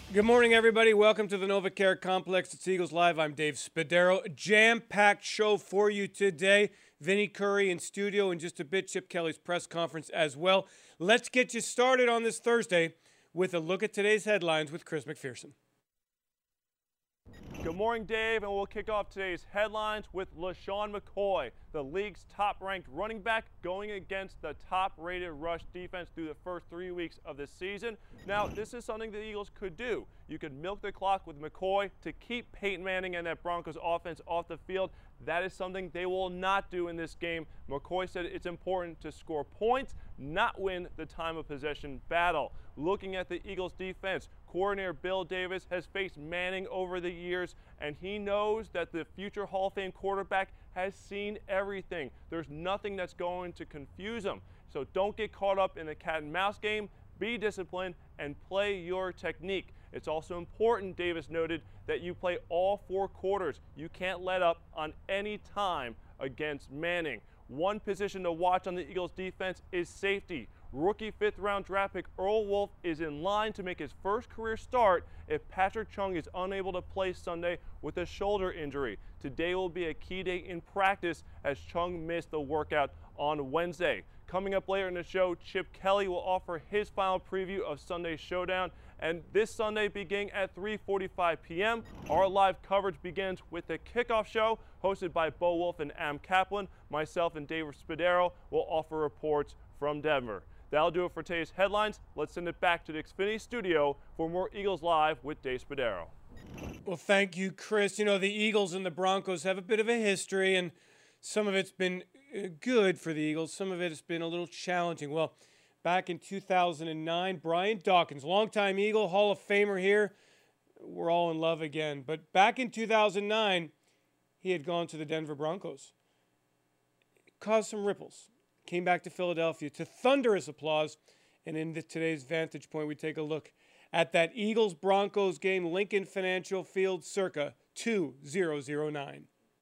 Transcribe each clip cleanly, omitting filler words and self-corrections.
Good morning, everybody. Welcome to the NovaCare Complex. It's Eagles Live. I'm Dave Spadaro. Jam-packed show for you today. Vinny Curry in studio in just a bit. Chip Kelly's press conference as well. Let's get you started on this Thursday with a look at today's headlines with Chris McPherson. Good morning, Dave, and we'll kick off today's headlines with LeSean McCoy, the league's top-ranked running back, going against the top-rated rush defense through the first 3 weeks of the season. Now, this is something the Eagles could do. You could milk the clock with McCoy to keep Peyton Manning and that Broncos offense off the field. That is something they will not do in this game. McCoy said it's important to score points, not win the time of possession battle. Looking at the Eagles defense, coordinator Bill Davis has faced Manning over the years, and he knows that the future Hall of Fame quarterback has seen everything. There's nothing that's going to confuse him. So don't get caught up in the cat and mouse game. Be disciplined and play your technique. It's also important, Davis noted, that you play all 4 quarters. You can't let up on any time against Manning. One position to watch on the Eagles defense is safety. Rookie 5th-round draft pick Earl Wolff is in line to make his first career start if Patrick Chung is unable to play Sunday with a shoulder injury. Today will be a key day in practice as Chung missed the workout on Wednesday. Coming up later in the show, Chip Kelly will offer his final preview of Sunday's showdown. And this Sunday, beginning at 3:45 p.m., our live coverage begins with the kickoff show hosted by Bo Wolf and Am Kaplan. Myself and Dave Spadaro will offer reports from Denver. That'll do it for today's headlines. Let's send it back to the Xfinity studio for more Eagles Live with Dave Spadaro. Well, thank you, Chris. You know, the Eagles and the Broncos have a bit of a history, and some of it's been good for the Eagles. Some of it has been a little challenging. Well, back in 2009, Brian Dawkins, longtime Eagle, Hall of Famer here. We're all in love again. But back in 2009, he had gone to the Denver Broncos. It caused some ripples. Came back to Philadelphia to thunderous applause. And in today's Vantage Point, we take a look at that Eagles-Broncos game, Lincoln Financial Field, circa 2009.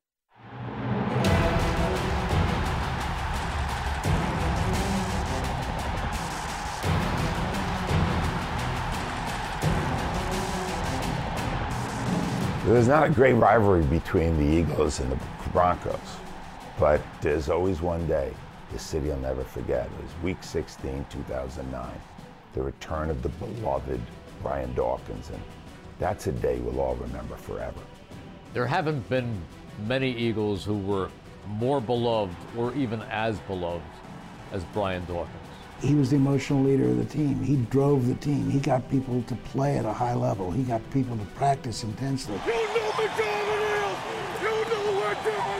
There's not a great rivalry between the Eagles and the Broncos, but there's always one day the city will never forget. It was week 16, 2009, the return of the beloved Brian Dawkins, and that's a day we'll all remember forever. There haven't been many Eagles who were more beloved or even as beloved as Brian Dawkins. He was the emotional leader of the team. He drove the team. He got people to play at a high level. He got people to practice intensely. You know McDermott is! You know what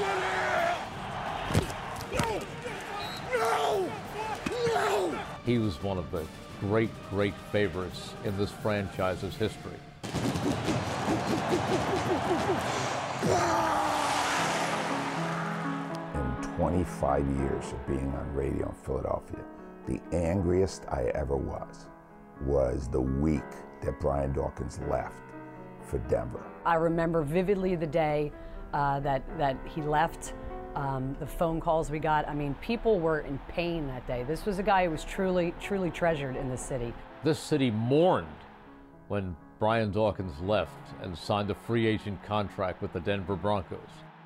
McDermott is! No! No! No! He was one of the great, great favorites in this franchise's history. In 25 years of being on radio in Philadelphia, the angriest I ever was the week that Brian Dawkins left for Denver. I remember vividly the day that he left, the phone calls we got. I mean, people were in pain that day. This was a guy who was truly, truly treasured in this city. This city mourned when Brian Dawkins left and signed a free agent contract with the Denver Broncos.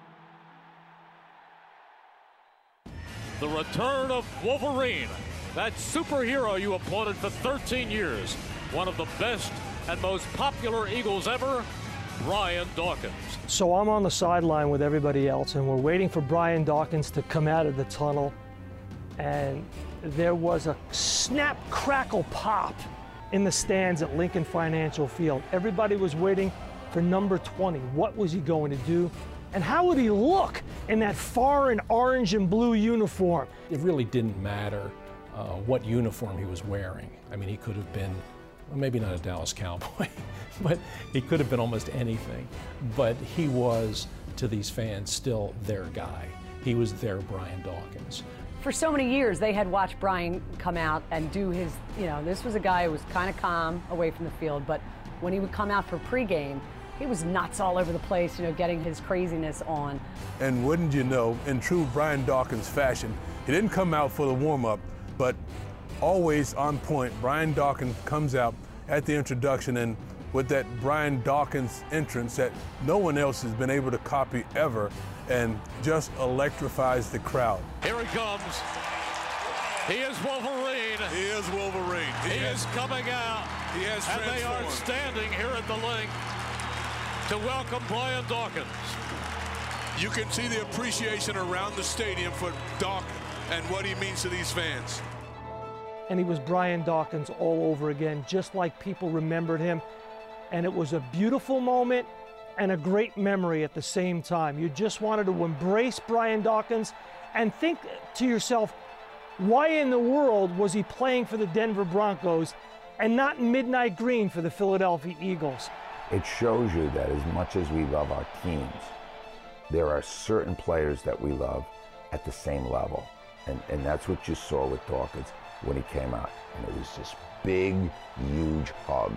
The return of Wolverine, that superhero you applauded for 13 years. One of the best and most popular Eagles ever, Brian Dawkins. So I'm on the sideline with everybody else, and we're waiting for Brian Dawkins to come out of the tunnel. And there was a snap, crackle, pop in the stands at Lincoln Financial Field. Everybody was waiting for number 20. What was he going to do? And how would he look in that foreign orange and blue uniform? It really didn't matter what uniform he was wearing. I mean, he could have been, well, maybe not a Dallas Cowboy, but he could have been almost anything. But he was, to these fans, still their guy. He was their Brian Dawkins. For so many years, they had watched Brian come out and do his, this was a guy who was kind of calm away from the field, but when he would come out for pregame, he was nuts all over the place, getting his craziness on. And wouldn't you know, in true Brian Dawkins fashion, he didn't come out for the warm-up, but always on point. Brian Dawkins comes out at the introduction, and with that Brian Dawkins entrance that no one else has been able to copy ever, and just electrifies the crowd. Here he comes. He is Wolverine. He is Wolverine. He is coming out. He has and transformed. they are standing here at the link to welcome Brian Dawkins. You can see the appreciation around the stadium for Doc and what he means to these fans. And he was Brian Dawkins all over again, just like people remembered him. And it was a beautiful moment and a great memory at the same time. You just wanted to embrace Brian Dawkins and think to yourself, why in the world was he playing for the Denver Broncos and not in midnight green for the Philadelphia Eagles? It shows you that as much as we love our teams, there are certain players that we love at the same level. And that's what you saw with Dawkins when he came out. And it was this big, huge hug.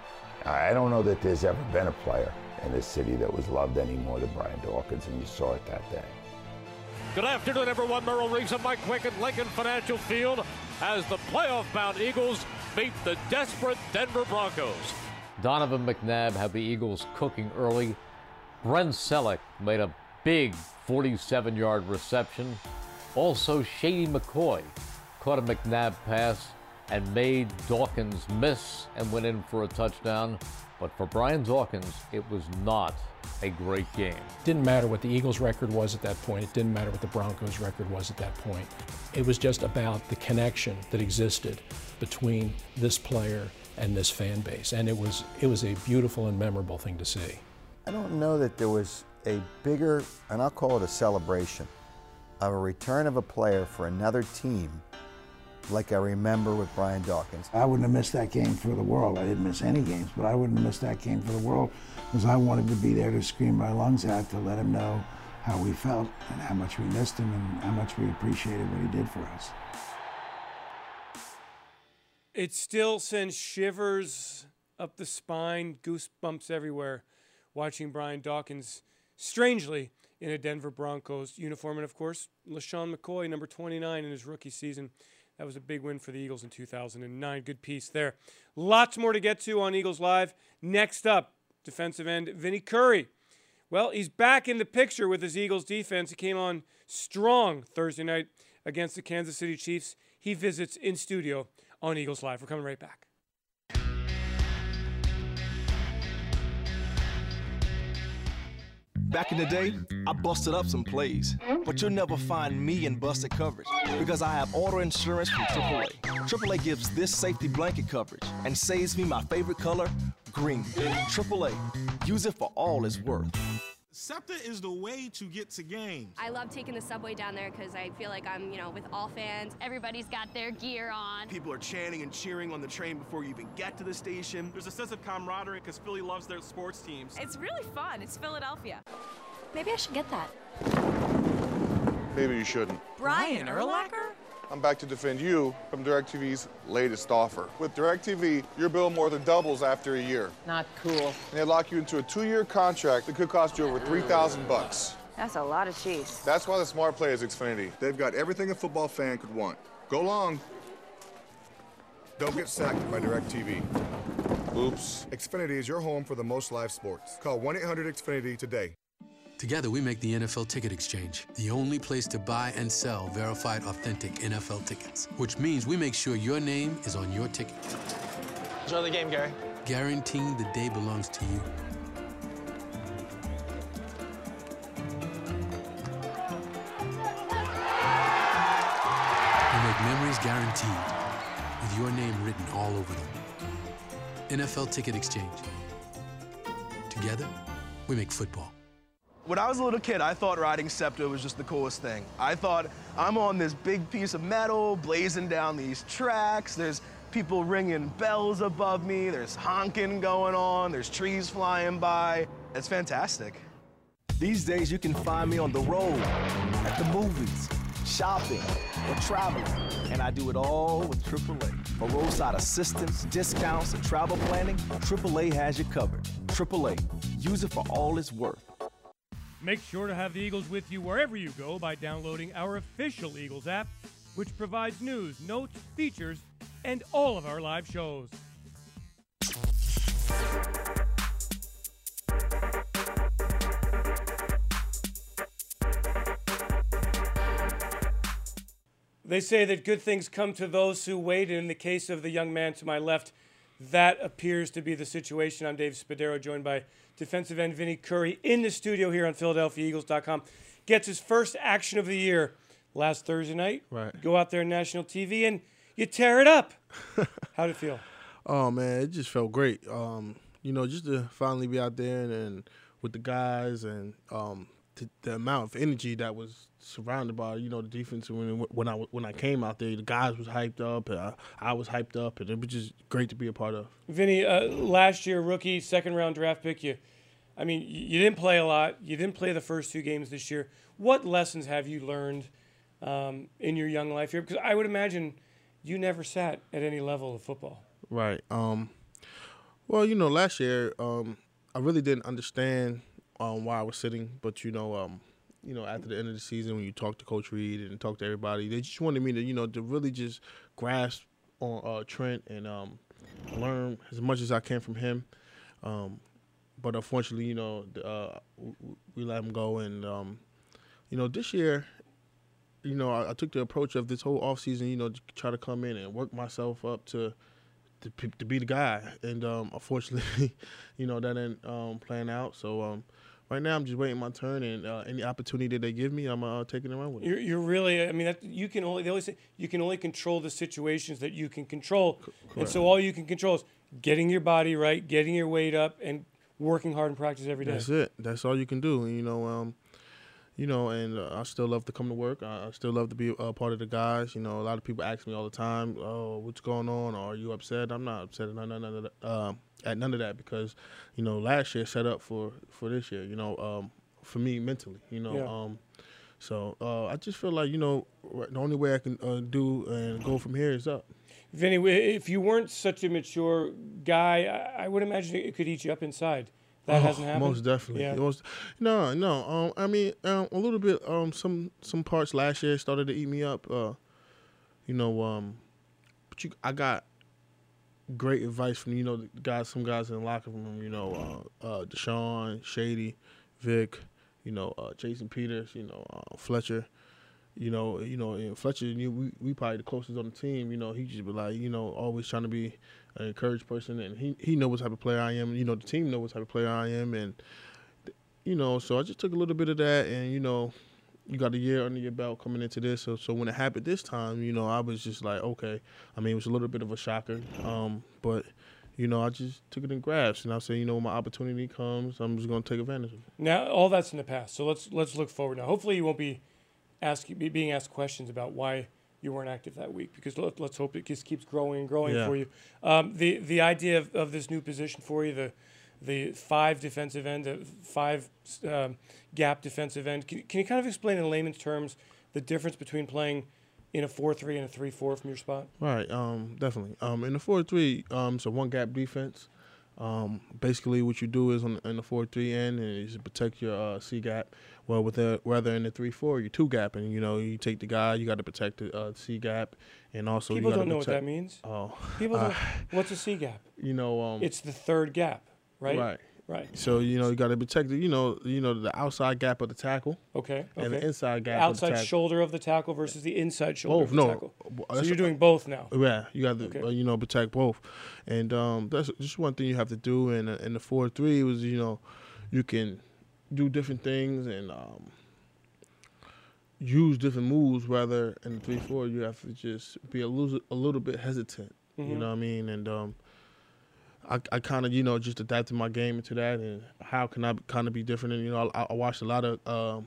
I don't know that there's ever been a player in this city that was loved any more than Brian Dawkins, and you saw it that day. Good afternoon, everyone. Merrill Reeves and Mike Quick at Lincoln Financial Field as the playoff-bound Eagles meet the desperate Denver Broncos. Donovan McNabb had the Eagles cooking early. Brent Selleck made a big 47-yard reception. Also, Shady McCoy caught a McNabb pass and made Dawkins miss and went in for a touchdown. But for Brian Dawkins, it was not a great game. Didn't matter what the Eagles' record was at that point. It didn't matter what the Broncos' record was at that point. It was just about the connection that existed between this player and this fan base. And it was a beautiful and memorable thing to see. I don't know that there was a bigger, and I'll call it a celebration, of a return of a player for another team like I remember with Brian Dawkins. I wouldn't have missed that game for the world. I didn't miss any games, but I wouldn't have missed that game for the world because I wanted to be there to scream my lungs out to let him know how we felt and how much we missed him and how much we appreciated what he did for us. It still sends shivers up the spine, goosebumps everywhere, watching Brian Dawkins, strangely, in a Denver Broncos uniform. And, of course, LeSean McCoy, number 29 in his rookie season. That was a big win for the Eagles in 2009. Good piece there. Lots more to get to on Eagles Live. Next up, defensive end Vinny Curry. Well, he's back in the picture with his Eagles defense. He came on strong Thursday night against the Kansas City Chiefs. He visits in studio on Eagles Live. We're coming right back. Back in the day, I busted up some plays, but you'll never find me in busted coverage because I have auto insurance from AAA. AAA gives this safety blanket coverage and saves me my favorite color, green. AAA, use it for all it's worth. SEPTA is the way to get to games. I love taking the subway down there because I feel like I'm, with all fans. Everybody's got their gear on. People are chanting and cheering on the train before you even get to the station. There's a sense of camaraderie because Philly loves their sports teams. It's really fun. It's Philadelphia. Maybe I should get that. Maybe you shouldn't. Brian Urlacher? I'm back to defend you from DirecTV's latest offer. With DirecTV, your bill more than doubles after a year. Not cool. And they lock you into a 2-year contract that could cost you over $3,000. That's a lot of cheese. That's why the smart play is Xfinity. They've got everything a football fan could want. Go long. Don't get sacked by DirecTV. Oops. Xfinity is your home for the most live sports. Call 1-800-XFINITY today. Together, we make the NFL Ticket Exchange, the only place to buy and sell verified, authentic NFL tickets, which means we make sure your name is on your ticket. Enjoy the game, Gary. Guaranteeing the day belongs to you. We make memories guaranteed, with your name written all over them. NFL Ticket Exchange. Together, we make football. When I was a little kid, I thought riding SEPTA was just the coolest thing. I thought, I'm on this big piece of metal, blazing down these tracks. There's people ringing bells above me. There's honking going on. There's trees flying by. It's fantastic. These days, you can find me on the road, at the movies, shopping, or traveling. And I do it all with AAA. For roadside assistance, discounts, and travel planning, AAA has you covered. AAA, use it for all it's worth. Make sure to have the Eagles with you wherever you go by downloading our official Eagles app, which provides news, notes, features, and all of our live shows. They say that good things come to those who wait, and in the case of the young man to my left, that appears to be the situation. I'm Dave Spadaro, joined by defensive end Vinny Curry in the studio here on PhiladelphiaEagles.com. Gets his first action of the year last Thursday night. Right. Go out there on national TV, and you tear it up. How'd it feel? Oh, man, it just felt great. You know, just to finally be out there and with the guys and the amount of energy that was surrounded by, you know, the defense. When I came out there, the guys was hyped up, and I was hyped up, and it was just great to be a part of. Vinny, last year, rookie, second-round draft pick, you didn't play a lot. You didn't play the first 2 games this year. What lessons have you learned in your young life here? Because I would imagine you never sat at any level of football. Right. Well, you know, last year I really didn't understand why I was sitting, but you know, after the end of the season, when you talk to Coach Reed and talk to everybody, they just wanted me to, you know, to really just grasp on Trent and learn as much as I can from him. But unfortunately, you know, we let him go, and you know, this year, you know, I took the approach of this whole offseason, you know, to try to come in and work myself up to be the guy. And unfortunately, you know, that didn't plan out. So right now I'm just waiting my turn, and any opportunity that they give me, I'm taking it around with it. You're really, I mean, they always say you can only control the situations that you can control. Correct. And so all you can control is getting your body right, getting your weight up, and working hard in practice every day. That's it. That's all you can do. And, and I still love to come to work. I still love to be a part of the guys. You know, a lot of people ask me all the time, "Oh, what's going on? Or are you upset?" I'm not upset at none of that, because, you know, last year set up for this year. You know, for me mentally. You know, Yeah. So I just feel like, you know, the only way I can do and go from here is up. Vinny, if you weren't such a mature guy, I would imagine it could eat you up inside. That hasn't happened? Most definitely. Yeah. No. I mean, a little bit. Some parts last year started to eat me up. But I got great advice from, you know, the guys. Some guys in the locker room. You know, Deshaun, Shady, Vic. You know, Jason Peters. You know, Fletcher. And Fletcher, we probably the closest on the team. You know, he just be like, you know, always trying to be an encouraged person, and he knows what type of player I am. You know, the team knows what type of player I am, and you know, so I just took a little bit of that, and you know, you got a year under your belt coming into this. So when it happened this time, you know, I was just like, okay. I mean, it was a little bit of a shocker, but you know, I just took it in grasp, and I said, you know, when my opportunity comes, I'm just going to take advantage of it. Now, all that's in the past, so let's look forward now. Hopefully, you won't be being asked questions about why you weren't active that week, because let's hope it just keeps growing and growing for you. The idea of this new position for you, the 5 defensive end, the 5 gap defensive end, can you kind of explain in layman's terms the difference between playing in a 4-3 and a 3-4 from your spot? Right, definitely. In the 4-3, it's a one gap defense. Basically, what you do is in the 4-3 end is protect your C gap. Well, whether in the 3-4, you're 2 gap, and you know, you take the guy, you got to protect the C gap, and also people you don't know what that means. Oh, people don't. What's a C gap? You know, it's the 3rd gap, right? Right. So you know, you got to protect the the outside gap of the tackle. Okay. And the inside gap. Outside of the tackle. shoulder of the tackle versus the inside shoulder both, of the tackle. So you're doing both now. Yeah, you got to protect both, and that's just one thing you have to do. And in the 4-3 was, you know, you can do different things and use different moves. Rather in the 3-4, you have to just be a little bit hesitant. Mm-hmm. You know what I mean? And I kind of, you know, just adapted my game into that, and how can I kind of be different? And, you know, I watched a lot of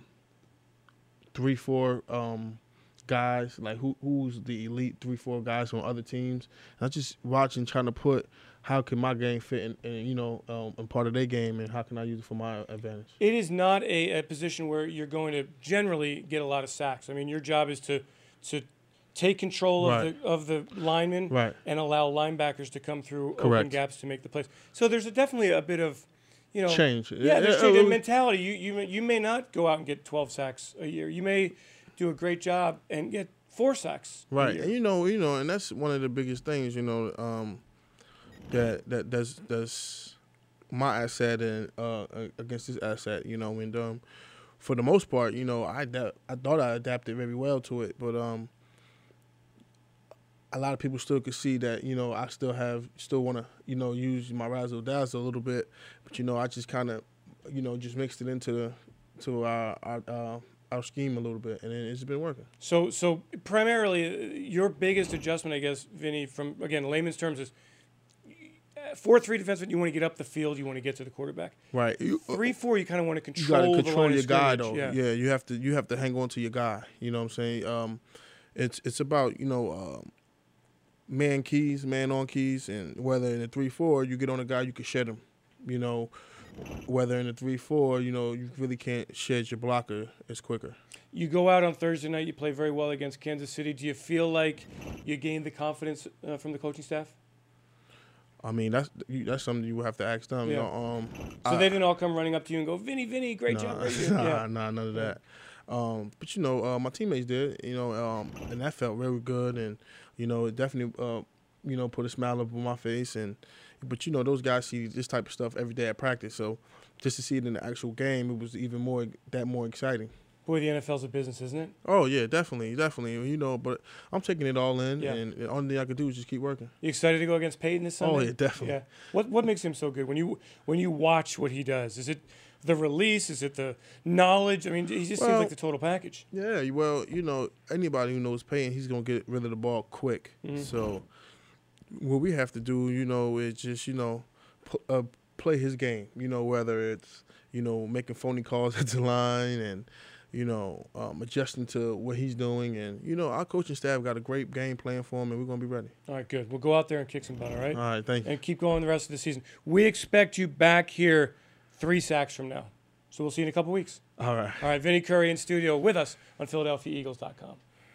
3-4 guys, like who's the elite 3-4 guys on other teams. And I just watching, trying to put how can my game fit in you know, in part of their game, and how can I use it for my advantage. It is not a position where you're going to generally get a lot of sacks. I mean, your job is to take control of the linemen and allow linebackers to come through open gaps to make the plays. So there's definitely a bit of, you know, change. Yeah, there's change in mentality. You may not go out and get 12 sacks a year. You may do a great job and get 4 sacks. Right, and you know, and that's one of the biggest things. You know, that's my asset and against this asset. You know, and for the most part, you know, I thought I adapted very well to it, but a lot of people still could see that, you know, I still want to, you know, use my razzle dazzle a little bit, but you know, I just kind of, you know, just mixed it into our scheme a little bit, and it's been working. So primarily, your biggest adjustment, I guess, Vinny, from again layman's terms, is 4-3 defenseman. You want to get up the field. You want to get to the quarterback. Right. 3-4. You kind of want to control. You got to control the your guy, though. Yeah. You have to hang on to your guy. You know what I'm saying? It's about, you know, man keys, man on keys, and whether in a 3-4 you get on a guy, you can shed him. You know, whether in a 3-4, you know, you really can't shed your blocker as quicker. You go out on Thursday night. You play very well against Kansas City. Do you feel like you gained the confidence from the coaching staff? I mean, that's something you would have to ask them. Yeah. You know, so they didn't all come running up to you and go, Vinny, great job. Nah, none of that. But you know, my teammates did. You know, and that felt very good, and you know, it definitely you know, put a smile up on my face. But you know, those guys see this type of stuff every day at practice, so just to see it in the actual game, it was even more exciting. Boy, the NFL's a business, isn't it? Oh yeah, definitely. You know, but I'm taking it all in, and the only thing I could do is just keep working. You excited to go against Peyton this Sunday? Oh yeah, definitely. Yeah. What makes him so good? When you watch what he does, is it the release? Is it the knowledge? I mean, he just seems like the total package. Yeah. Well, you know, anybody who knows Peyton, he's gonna get rid of the ball quick. Mm-hmm. So what we have to do, you know, is just, you know, play his game. You know, whether it's, you know, making phony calls at the line and, you know, adjusting to what he's doing. And, you know, our coaching staff got a great game plan for him, and we're going to be ready. All right, good. We'll go out there and kick some butt, all right? All right, thank you. And keep going the rest of the season. We expect you back here 3 sacks from now. So we'll see you in a couple weeks. All right. All right, Vinny Curry in studio with us on PhiladelphiaEagles.com.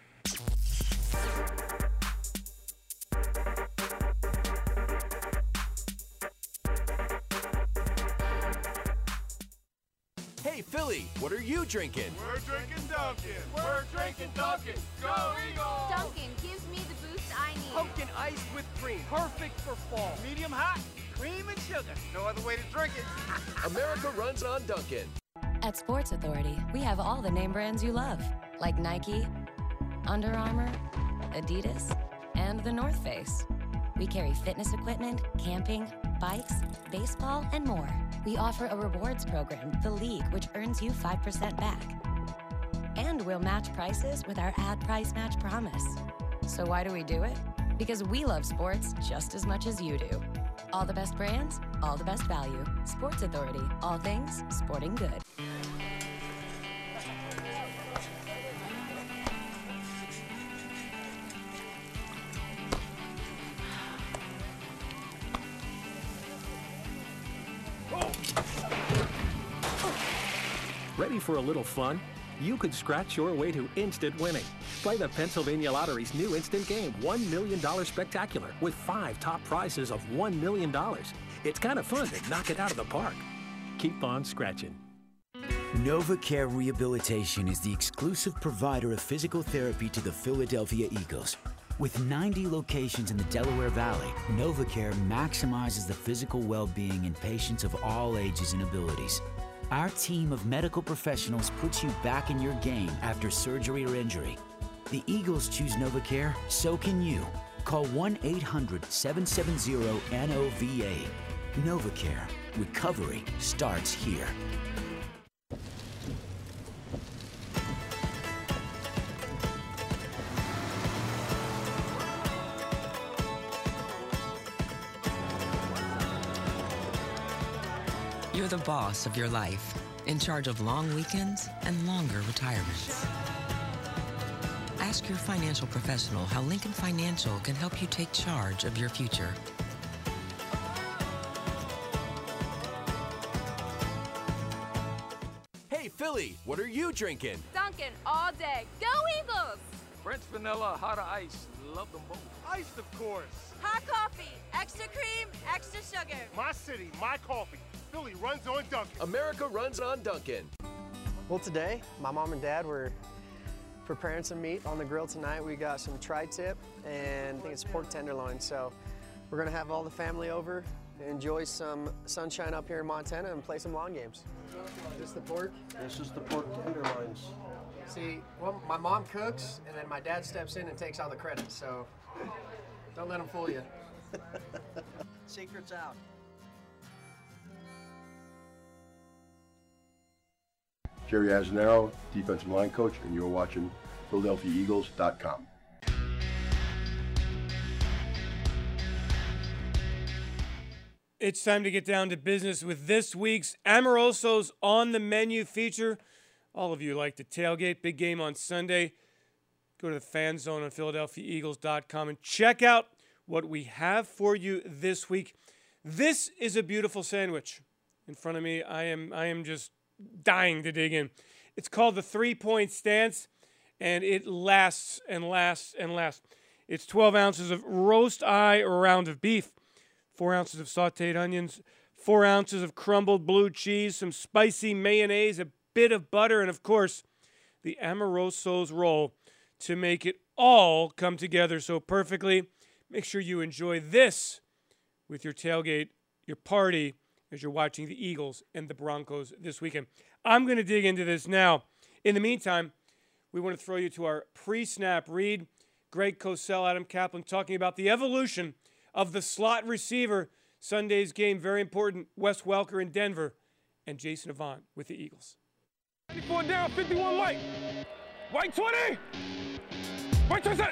Hey, Philly, what are you drinking? We're drinking Dunkin'. We're drinking Dunkin'. Go Eagles! Dunkin' gives me the boost I need. Pumpkin ice with cream. Perfect for fall. Medium hot, cream and sugar. No other way to drink it. America runs on Dunkin'. At Sports Authority, we have all the name brands you love, like Nike, Under Armour, Adidas, and The North Face. We carry fitness equipment, camping, bikes, baseball, and more. We offer a rewards program, The League, which earns you 5% back. And we'll match prices with our ad price match promise. So why do we do it? Because we love sports just as much as you do. All the best brands, all the best value. Sports Authority, all things sporting good. Ready for a little fun? You could scratch your way to instant winning. Play the Pennsylvania Lottery's new instant game, $1 Million Spectacular, with 5 top prizes of $1 million. It's kind of fun to knock it out of the park. Keep on scratching. NovaCare Rehabilitation is the exclusive provider of physical therapy to the Philadelphia Eagles. With 90 locations in the Delaware Valley, NovaCare maximizes the physical well-being in patients of all ages and abilities. Our team of medical professionals puts you back in your game after surgery or injury. The Eagles choose NovaCare, so can you. Call 1-800-770-NOVA. NovaCare. Recovery starts here. You're the boss of your life, in charge of long weekends and longer retirements. Ask your financial professional how Lincoln Financial can help you take charge of your future. Hey, Philly, what are you drinking? Dunkin' all day. Go Eagles! French vanilla, hot ice. Love them both. Iced, of course. Hot coffee, extra cream, extra sugar. My city, my coffee. Philly runs on Dunkin'. America runs on Dunkin'. Well, today, my mom and dad were preparing some meat on the grill tonight. We got some tri-tip, and I think it's pork tenderloin. So we're gonna have all the family over, enjoy some sunshine up here in Montana, and play some lawn games. Is this the pork? This is the pork tenderloins. See, well, my mom cooks, and then my dad steps in and takes all the credit, so don't let him fool you. Secret's out. Jerry Azzinaro, defensive line coach, and you're watching PhiladelphiaEagles.com. It's time to get down to business with this week's Amoroso's On the Menu feature. All of you like to tailgate. Big game on Sunday. Go to the Fan Zone on PhiladelphiaEagles.com and check out what we have for you this week. This is a beautiful sandwich. In front of me, I am just dying to dig in. It's called the 3-Point Stance, and it lasts and lasts and lasts. It's 12 ounces of roast eye or round of beef, 4 ounces of sauteed onions, 4 ounces of crumbled blue cheese, some spicy mayonnaise, a bit of butter, and of course, the Amoroso's roll to make it all come together so perfectly. Make sure you enjoy this with your tailgate, your party, as you're watching the Eagles and the Broncos this weekend. I'm going to dig into this now. In the meantime, we want to throw you to our pre-snap read. Greg Cosell, Adam Kaplan talking about the evolution of the slot receiver. Sunday's game, very important. Wes Welker in Denver and Jason Avant with the Eagles. 94 down, 51 white. White 20. White 20.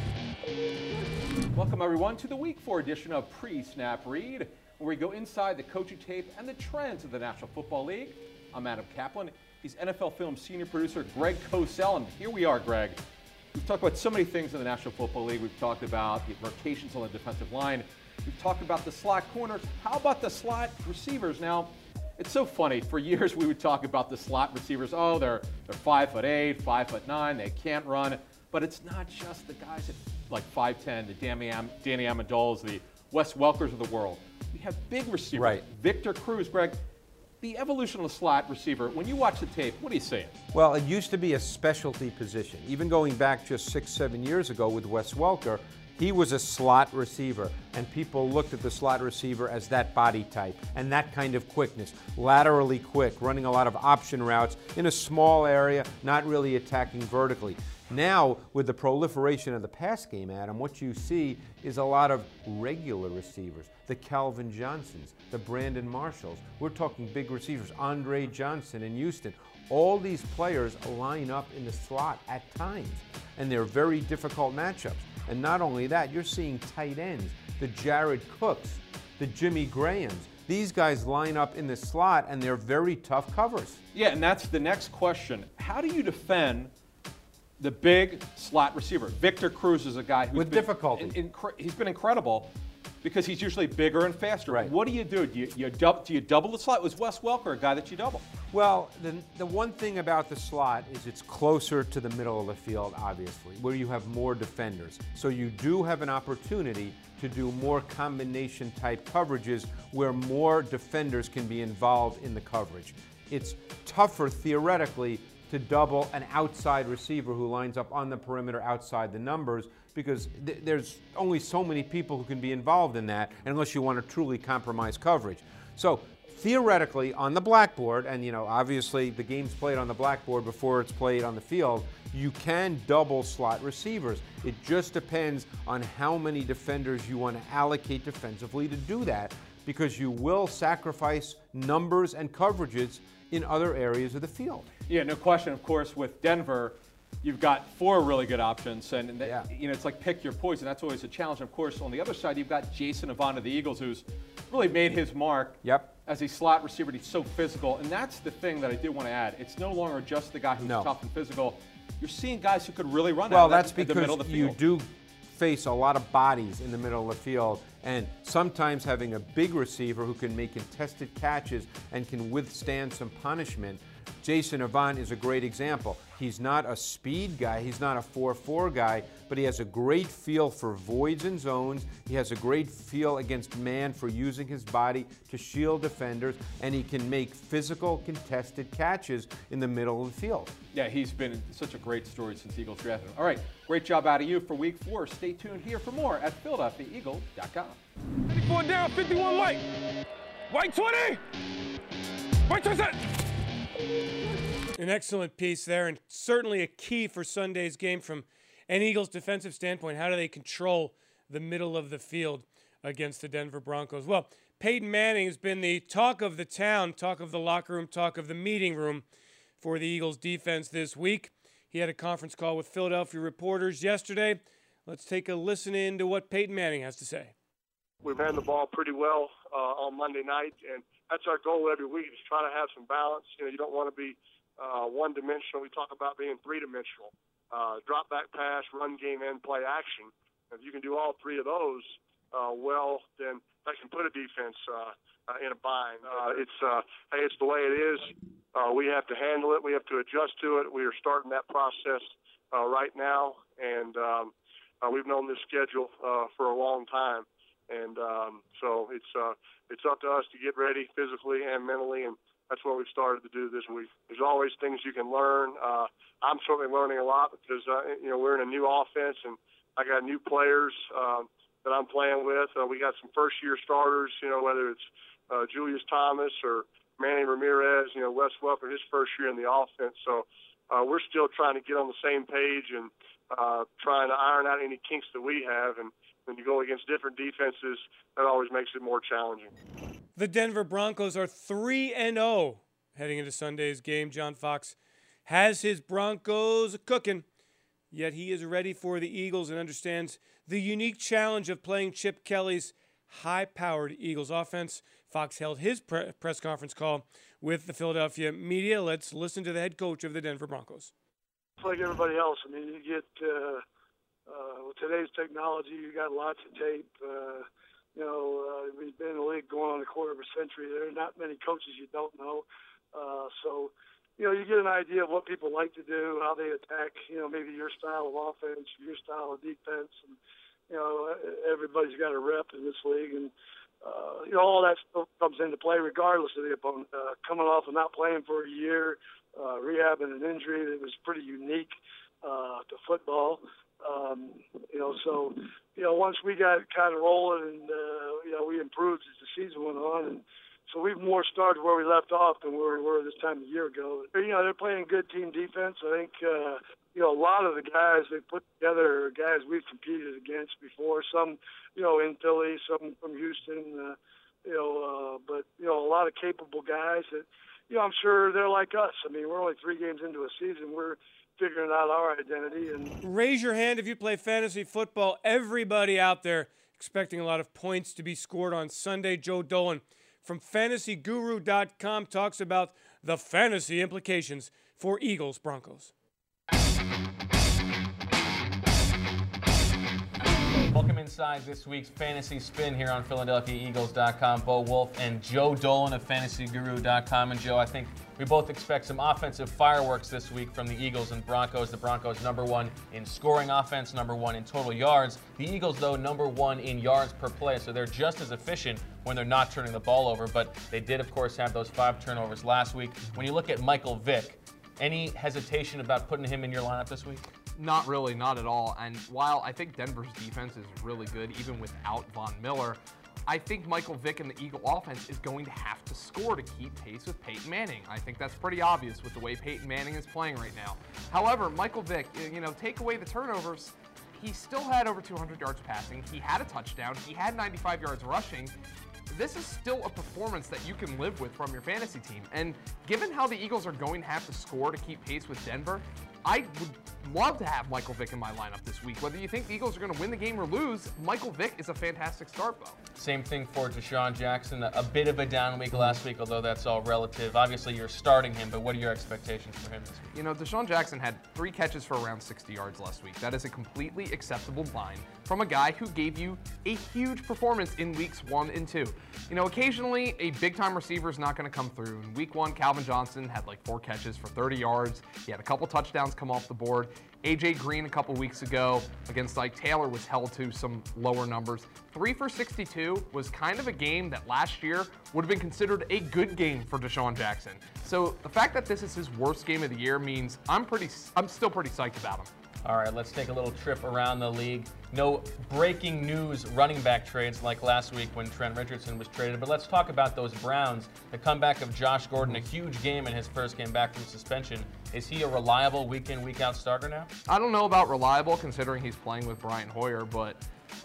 Welcome, everyone, to the Week 4 edition of Pre-Snap Read, where we go inside the coaching tape and the trends of the National Football League. I'm Adam Kaplan. He's NFL Film senior producer Greg Cosell, and here we are, Greg. We've talked about so many things in the National Football League. We've talked about the rotations on the defensive line. We've talked about the slot corners. How about the slot receivers? Now, it's so funny. For years, we would talk about the slot receivers. Oh, they're 5'8", 5'9", they can't run. But it's not just the guys at like 5'10", the Danny Amendolas, the Wes Welkers of the world. We have big receivers. Right. Victor Cruz, Greg. The evolution of the slot receiver, when you watch the tape, what are you seeing? Well, it used to be a specialty position. Even going back just 6-7 years ago with Wes Welker, he was a slot receiver, and people looked at the slot receiver as that body type and that kind of quickness, laterally quick, running a lot of option routes in a small area, not really attacking vertically. Now, with the proliferation of the pass game, Adam, what you see is a lot of regular receivers, the Calvin Johnsons, the Brandon Marshalls. We're talking big receivers, Andre Johnson in Houston. All these players line up in the slot at times, and they're very difficult matchups. And not only that, you're seeing tight ends, the Jared Cooks, the Jimmy Grahams. These guys line up in the slot, and they're very tough covers. Yeah, and that's the next question. How do you defend the big slot receiver? Victor Cruz is a guy who's with difficulty. He's been incredible because he's usually bigger and faster. Right. What do? Do you double the slot? Was Wes Welker a guy that you double? Well, the one thing about the slot is it's closer to the middle of the field, obviously, where you have more defenders. So you do have an opportunity to do more combination type coverages where more defenders can be involved in the coverage. It's tougher theoretically to double an outside receiver who lines up on the perimeter outside the numbers, because there's only so many people who can be involved in that unless you want to truly compromise coverage. So theoretically on the blackboard, and obviously the game's played on the blackboard before it's played on the field, you can double slot receivers. It just depends on how many defenders you want to allocate defensively to do that, because you will sacrifice numbers and coverages in other areas of the field. Yeah, no question. Of course, with Denver, you've got 4 really good options, and it's like pick your poison. That's always a challenge. And of course, on the other side, you've got Jason Avant of the Eagles, who's really made his mark as a slot receiver. He's so physical, and that's the thing that I did want to add. It's no longer just the guy who's tough and physical. You're seeing guys who could really run well, out that's in because the middle of the field. You do face a lot of bodies in the middle of the field, and sometimes having a big receiver who can make contested catches and can withstand some punishment. Jason Avant is a great example. He's not a speed guy, he's not a 4-4 guy, but he has a great feel for voids and zones. He has a great feel against man for using his body to shield defenders, and he can make physical contested catches in the middle of the field. Yeah, he's been such a great story since Eagles drafted him. All right, great job out of you for Week 4. Stay tuned here for more at PhiladelphiaEagles.com. 94 down, 51 white. White 20. White 20. An excellent piece there, and certainly a key for Sunday's game from an Eagles defensive standpoint. How do they control the middle of the field against the Denver Broncos? Well, Peyton Manning has been the talk of the town, talk of the locker room, talk of the meeting room for the Eagles defense this week. He had a conference call with Philadelphia reporters yesterday. Let's take a listen in to what Peyton Manning has to say. We've ran the ball pretty well on Monday night, and that's our goal every week, is try to have some balance. You don't want to be one-dimensional. We talk about being three-dimensional. Drop back pass, run game, and play action. If you can do all three of those well, then that can put a defense in a bind. It's the way it is. We have to handle it. We have to adjust to it. We are starting that process right now, and we've known this schedule for a long time. And so it's up to us to get ready physically and mentally, and that's what we've started to do this week. There's always things you can learn. I'm certainly learning a lot because we're in a new offense, and I got new players that I'm playing with. We got some first-year starters, whether it's Julius Thomas or Manny Ramirez, Wes Welker, his first year in the offense. So we're still trying to get on the same page and trying to iron out any kinks that we have. And when you go against different defenses, that always makes it more challenging. The Denver Broncos are 3-0 heading into Sunday's game. John Fox has his Broncos cooking, yet he is ready for the Eagles and understands the unique challenge of playing Chip Kelly's high-powered Eagles offense. Fox held his press conference call with the Philadelphia media. Let's listen to the head coach of the Denver Broncos. It's like everybody else. I mean, you get with today's technology, you got lots of tape. We've been in the league going on a quarter of a century. There are not many coaches you don't know. So you get an idea of what people like to do, how they attack, maybe your style of offense, your style of defense. And, everybody's got a rep in this league. And, all that stuff comes into play regardless of the opponent. Coming off of not playing for a year, rehabbing an injury that was pretty unique to football. Once we got kind of rolling and, we improved as the season went on. And so we've more started where we left off than where we were this time a year ago. They're playing good team defense. I think, a lot of the guys they put together are guys we've competed against before. Some, in Philly, some from Houston, but a lot of capable guys that, I'm sure they're like us. I mean, we're only 3 games into a season. We're figuring out our identity. And raise your hand if you play fantasy football. Everybody out there expecting a lot of points to be scored on Sunday. Joe Dolan from FantasyGuru.com talks about the fantasy implications for Eagles Broncos. Welcome inside this week's Fantasy Spin here on PhiladelphiaEagles.com. Bo Wolf and Joe Dolan of FantasyGuru.com. And Joe, I think we both expect some offensive fireworks this week from the Eagles and Broncos. The Broncos #1 in scoring offense, #1 in total yards. The Eagles, though, #1 in yards per play, so they're just as efficient when they're not turning the ball over. But they did, of course, have those 5 turnovers last week. When you look at Michael Vick, any hesitation about putting him in your lineup this week? Not really, not at all. And while I think Denver's defense is really good, even without Von Miller, I think Michael Vick and the Eagle offense is going to have to score to keep pace with Peyton Manning. I think that's pretty obvious with the way Peyton Manning is playing right now. However, Michael Vick, take away the turnovers, he still had over 200 yards passing. He had a touchdown. He had 95 yards rushing. This is still a performance that you can live with from your fantasy team. And given how the Eagles are going to have to score to keep pace with Denver, I would love to have Michael Vick in my lineup this week. Whether you think the Eagles are going to win the game or lose, Michael Vick is a fantastic start, Bo. Same thing for Deshaun Jackson. A bit of a down week last week, although that's all relative. Obviously, you're starting him, but what are your expectations for him this week? Deshaun Jackson had 3 catches for around 60 yards last week. That is a completely acceptable line from a guy who gave you a huge performance in weeks 1 and 2. Occasionally, a big-time receiver is not going to come through. In week 1, Calvin Johnson had like 4 catches for 30 yards. He had a couple touchdowns come off the board. A.J. Green a couple weeks ago against Ike Taylor was held to some lower numbers. 3 for 62 was kind of a game that last year would have been considered a good game for Deshaun Jackson. So the fact that this is his worst game of the year means I'm still pretty psyched about him. All right, let's take a little trip around the league. No breaking news running back trades like last week when Trent Richardson was traded, but let's talk about those Browns. The comeback of Josh Gordon, a huge game in his first game back from suspension. Is he a reliable week in, week out starter now? I don't know about reliable considering he's playing with Brian Hoyer, but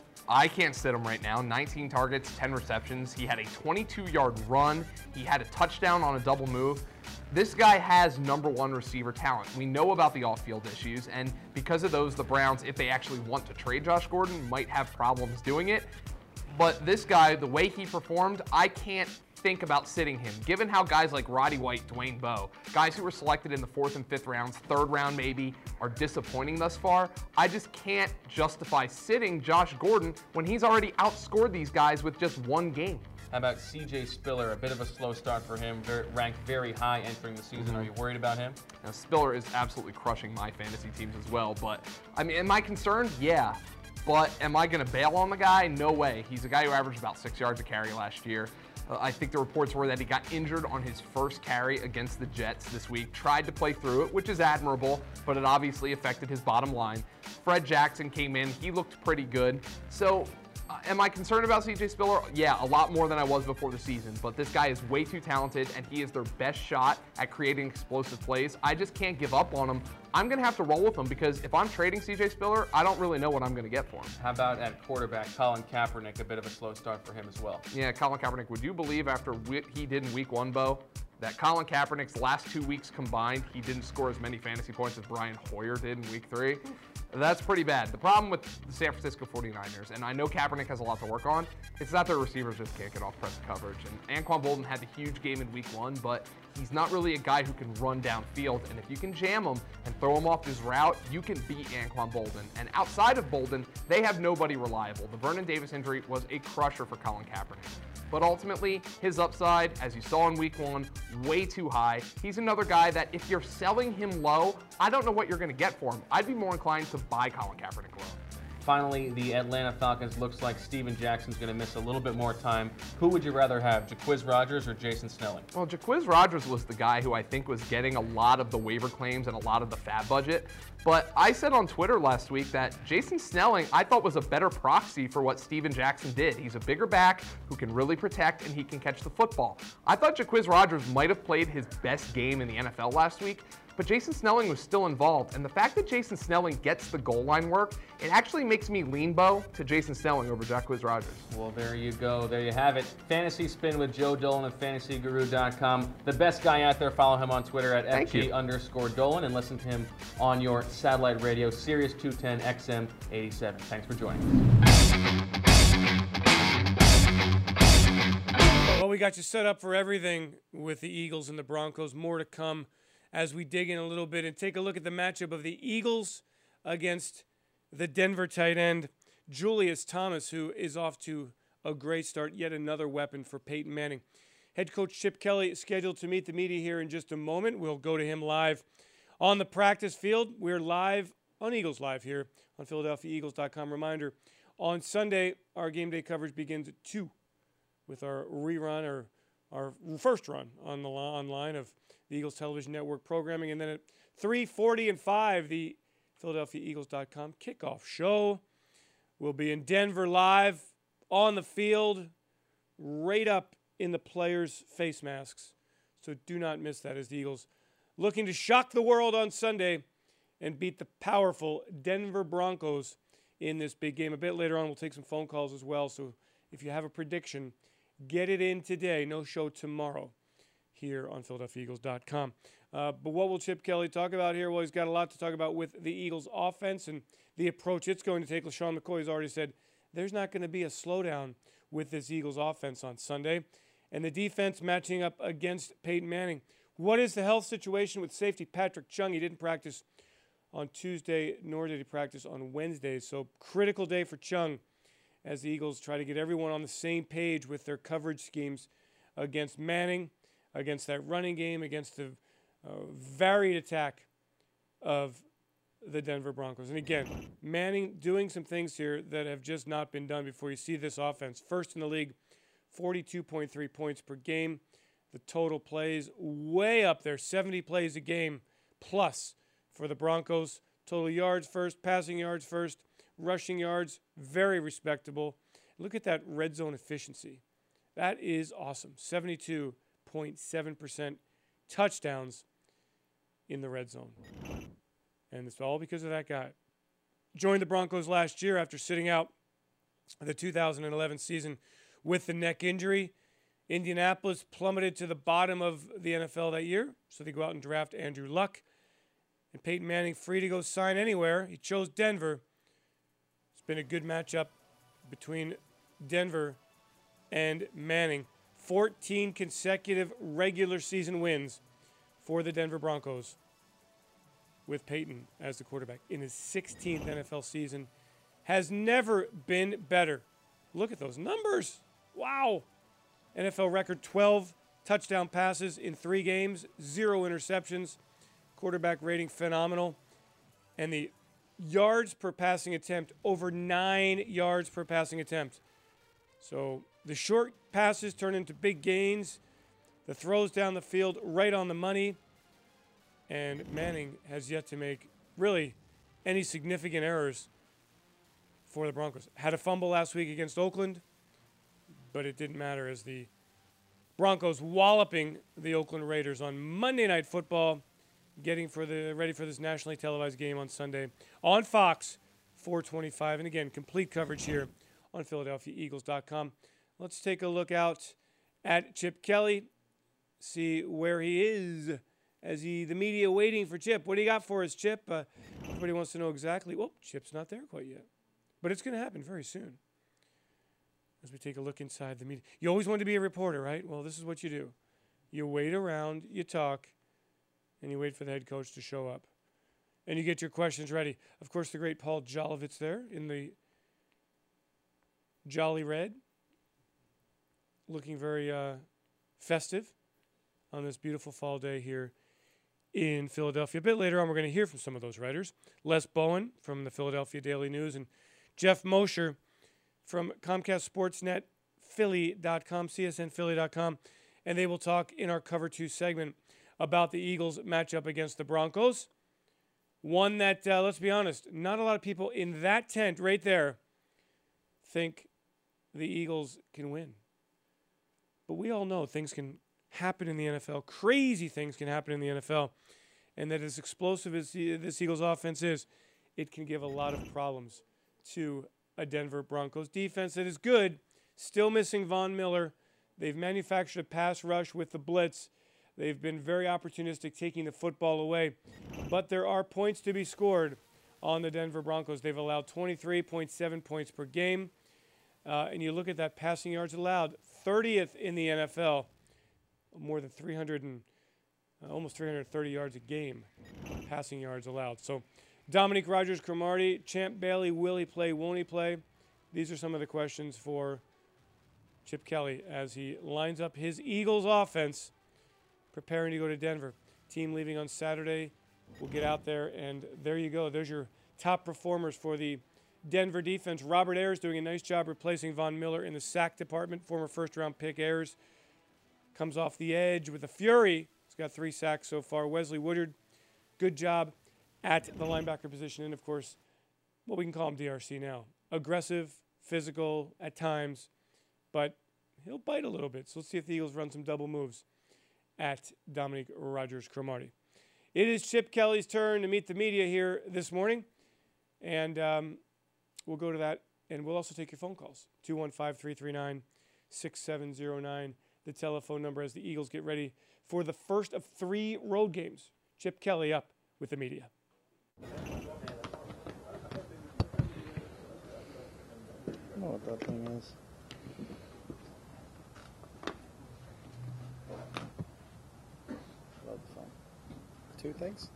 I can't sit him right now. 19 targets, 10 receptions. He had a 22-yard run. He had a touchdown on a double move. This guy has #1 receiver talent. We know about the off-field issues, and because of those, the Browns, if they actually want to trade Josh Gordon, might have problems doing it. But this guy, the way he performed, I can't think about sitting him. Given how guys like Roddy White, Dwayne Bowe, guys who were selected in the 4th and 5th rounds, 3rd round maybe, are disappointing thus far, I just can't justify sitting Josh Gordon when he's already outscored these guys with just one game. How about C.J. Spiller? A bit of a slow start for him, ranked very high entering the season. Are you worried about him? Now, Spiller is absolutely crushing my fantasy teams as well, but, I mean, am I concerned? Yeah. But am I going to bail on the guy? No way. He's a guy who averaged about 6 yards a carry last year. I think the reports were that he got injured on his first carry against the Jets this week. Tried to play through it, which is admirable, but it obviously affected his bottom line. Fred Jackson came in. He looked pretty good. So, am I concerned about C.J. Spiller? Yeah, a lot more than I was before the season, but this guy is way too talented, and he is their best shot at creating explosive plays. I just can't give up on him. I'm going to have to roll with him because if I'm trading C.J. Spiller, I don't really know what I'm going to get for him. How about at quarterback, Colin Kaepernick? A bit of a slow start for him as well. Yeah, Colin Kaepernick. Would you believe after what he did in week 1, Bo, that Colin Kaepernick's last 2 weeks combined, he didn't score as many fantasy points as Brian Hoyer did in week 3? That's pretty bad. The problem with the San Francisco 49ers, and I know Kaepernick has a lot to work on, it's that their receivers just can't get off press coverage. And Anquan Boldin had the huge game in week 1, but he's not really a guy who can run downfield. And if you can jam him and throw him off his route, you can beat Anquan Boldin. And outside of Boldin, they have nobody reliable. The Vernon Davis injury was a crusher for Colin Kaepernick. But ultimately, his upside, as you saw in week 1, way too high. He's another guy that if you're selling him low, I don't know what you're going to get for him. I'd be more inclined to buy Colin Kaepernick low. Finally, the Atlanta Falcons looks like Steven Jackson's going to miss a little bit more time. Who would you rather have, Jaquiz Rodgers or Jason Snelling? Well, Jaquiz Rodgers was the guy who I think was getting a lot of the waiver claims and a lot of the fab budget. But I said on Twitter last week that Jason Snelling I thought was a better proxy for what Steven Jackson did. He's a bigger back who can really protect and he can catch the football. I thought Jaquiz Rodgers might have played his best game in the NFL last week, but Jason Snelling was still involved. And the fact that Jason Snelling gets the goal line work, it actually makes me lean, Bo, to Jason Snelling over Jaquiz Rodgers. Well, there you go. There you have it. Fantasy Spin with Joe Dolan of FantasyGuru.com. The best guy out there. Follow him on Twitter at FG_Dolan and listen to him on your satellite radio, Sirius 210 XM 87. Thanks for joining. Well, we got you set up for everything with the Eagles and the Broncos. More to come as we dig in a little bit and take a look at the matchup of the Eagles against the Denver tight end, Julius Thomas, who is off to a great start, yet another weapon for Peyton Manning. Head coach Chip Kelly is scheduled to meet the media here in just a moment. We'll go to him live on the practice field. We're live on Eagles Live here on PhiladelphiaEagles.com. Reminder, on Sunday, our game day coverage begins at 2 with our rerun, or our first run on the online of the Eagles Television Network programming. And then at 3:40 and 5, the PhiladelphiaEagles.com kickoff show will be in Denver live on the field, right up in the players' face masks. So do not miss that, as the Eagles looking to shock the world on Sunday and beat the powerful Denver Broncos in this big game. A bit later on, we'll take some phone calls as well. So if you have a prediction, get it in today. No show tomorrow here on PhiladelphiaEagles.com. But what will Chip Kelly talk about here? Well, he's got a lot to talk about with the Eagles offense and the approach it's going to take. LaShawn McCoy has already said there's not going to be a slowdown with this Eagles offense on Sunday. And the defense matching up against Peyton Manning. What is the health situation with safety Patrick Chung? He didn't practice on Tuesday, nor did he practice on Wednesday. So critical day for Chung as the Eagles try to get everyone on the same page with their coverage schemes against Manning, against that running game, against the varied attack of the Denver Broncos. And again, Manning doing some things here that have just not been done before. You see this offense. First in the league, 42.3 points per game. The total plays way up there, 70 plays a game plus for the Broncos. Total yards first, passing yards first, rushing yards, very respectable. Look at that red zone efficiency. That is awesome. 72.7% touchdowns in the red zone. And it's all because of that guy. Joined the Broncos last year after sitting out the 2011 season with the neck injury. Indianapolis plummeted to the bottom of the NFL that year, so they go out and draft Andrew Luck. And Peyton Manning free to go sign anywhere. He chose Denver. It's been a good matchup between Denver and Manning. 14 consecutive regular season wins for the Denver Broncos with Peyton as the quarterback in his 16th NFL season. Has never been better. Look at those numbers. Wow. NFL record 12 touchdown passes in 3 games, 0 interceptions. Quarterback rating phenomenal. And the yards per passing attempt, over 9 yards per passing attempt. So the short passes turn into big gains. The throws down the field right on the money. And Manning has yet to make really any significant errors for the Broncos. Had a fumble last week against Oakland, but it didn't matter as the Broncos walloping the Oakland Raiders on Monday Night Football, ready for this nationally televised game on Sunday on Fox 425. And again, complete coverage here on PhiladelphiaEagles.com. Let's take a look out at Chip Kelly, see where he is as the media waiting for Chip. What do you got for us, Chip? Everybody wants to know exactly. Well, Chip's not there quite yet, but it's going to happen very soon. As we take a look inside the media. You always want to be a reporter, right? Well, this is what you do. You wait around, you talk, and you wait for the head coach to show up. And you get your questions ready. Of course, the great Paul Jolovitz there in the Jolly Red, looking very festive on this beautiful fall day here in Philadelphia. A bit later on, we're going to hear from some of those writers. Les Bowen from the Philadelphia Daily News and Jeff Mosher from Comcast Sportsnet Philly.com, CSNPhilly.com, and they will talk in our Cover 2 segment about the Eagles' matchup against the Broncos. One that, let's be honest, not a lot of people in that tent right there think the Eagles can win. But we all know things can happen in the NFL. Crazy things can happen in the NFL. And that as explosive as this Eagles offense is, it can give a lot of problems to a Denver Broncos defense that is good, still missing Von Miller. They've manufactured a pass rush with the blitz. They've been very opportunistic taking the football away. But there are points to be scored on the Denver Broncos. They've allowed 23.7 points per game. And you look at that passing yards allowed, 30th in the NFL, more than 300 almost 330 yards a game, passing yards allowed. So Dominique Rodgers-Cromartie, Champ Bailey, will he play, won't he play? These are some of the questions for Chip Kelly as he lines up his Eagles offense, preparing to go to Denver. Team leaving on Saturday. We'll get out there, and there you go. There's your top performers for the Denver defense. Robert Ayers doing a nice job replacing Von Miller in the sack department. Former first-round pick Ayers comes off the edge with a fury. He's got 3 sacks so far. Wesley Woodard, good job at the linebacker position. And, of course, what we can call him DRC now. Aggressive, physical at times, but he'll bite a little bit. So let's see if the Eagles run some double moves at Dominique Rodgers-Cromartie. It is Chip Kelly's turn to meet the media here this morning. And we'll go to that, and we'll also take your phone calls. 215-339-6709, the telephone number as the Eagles get ready for the first of 3 road games. Chip Kelly up with the media. I don't know what that thing is. Love the phone. 2 things?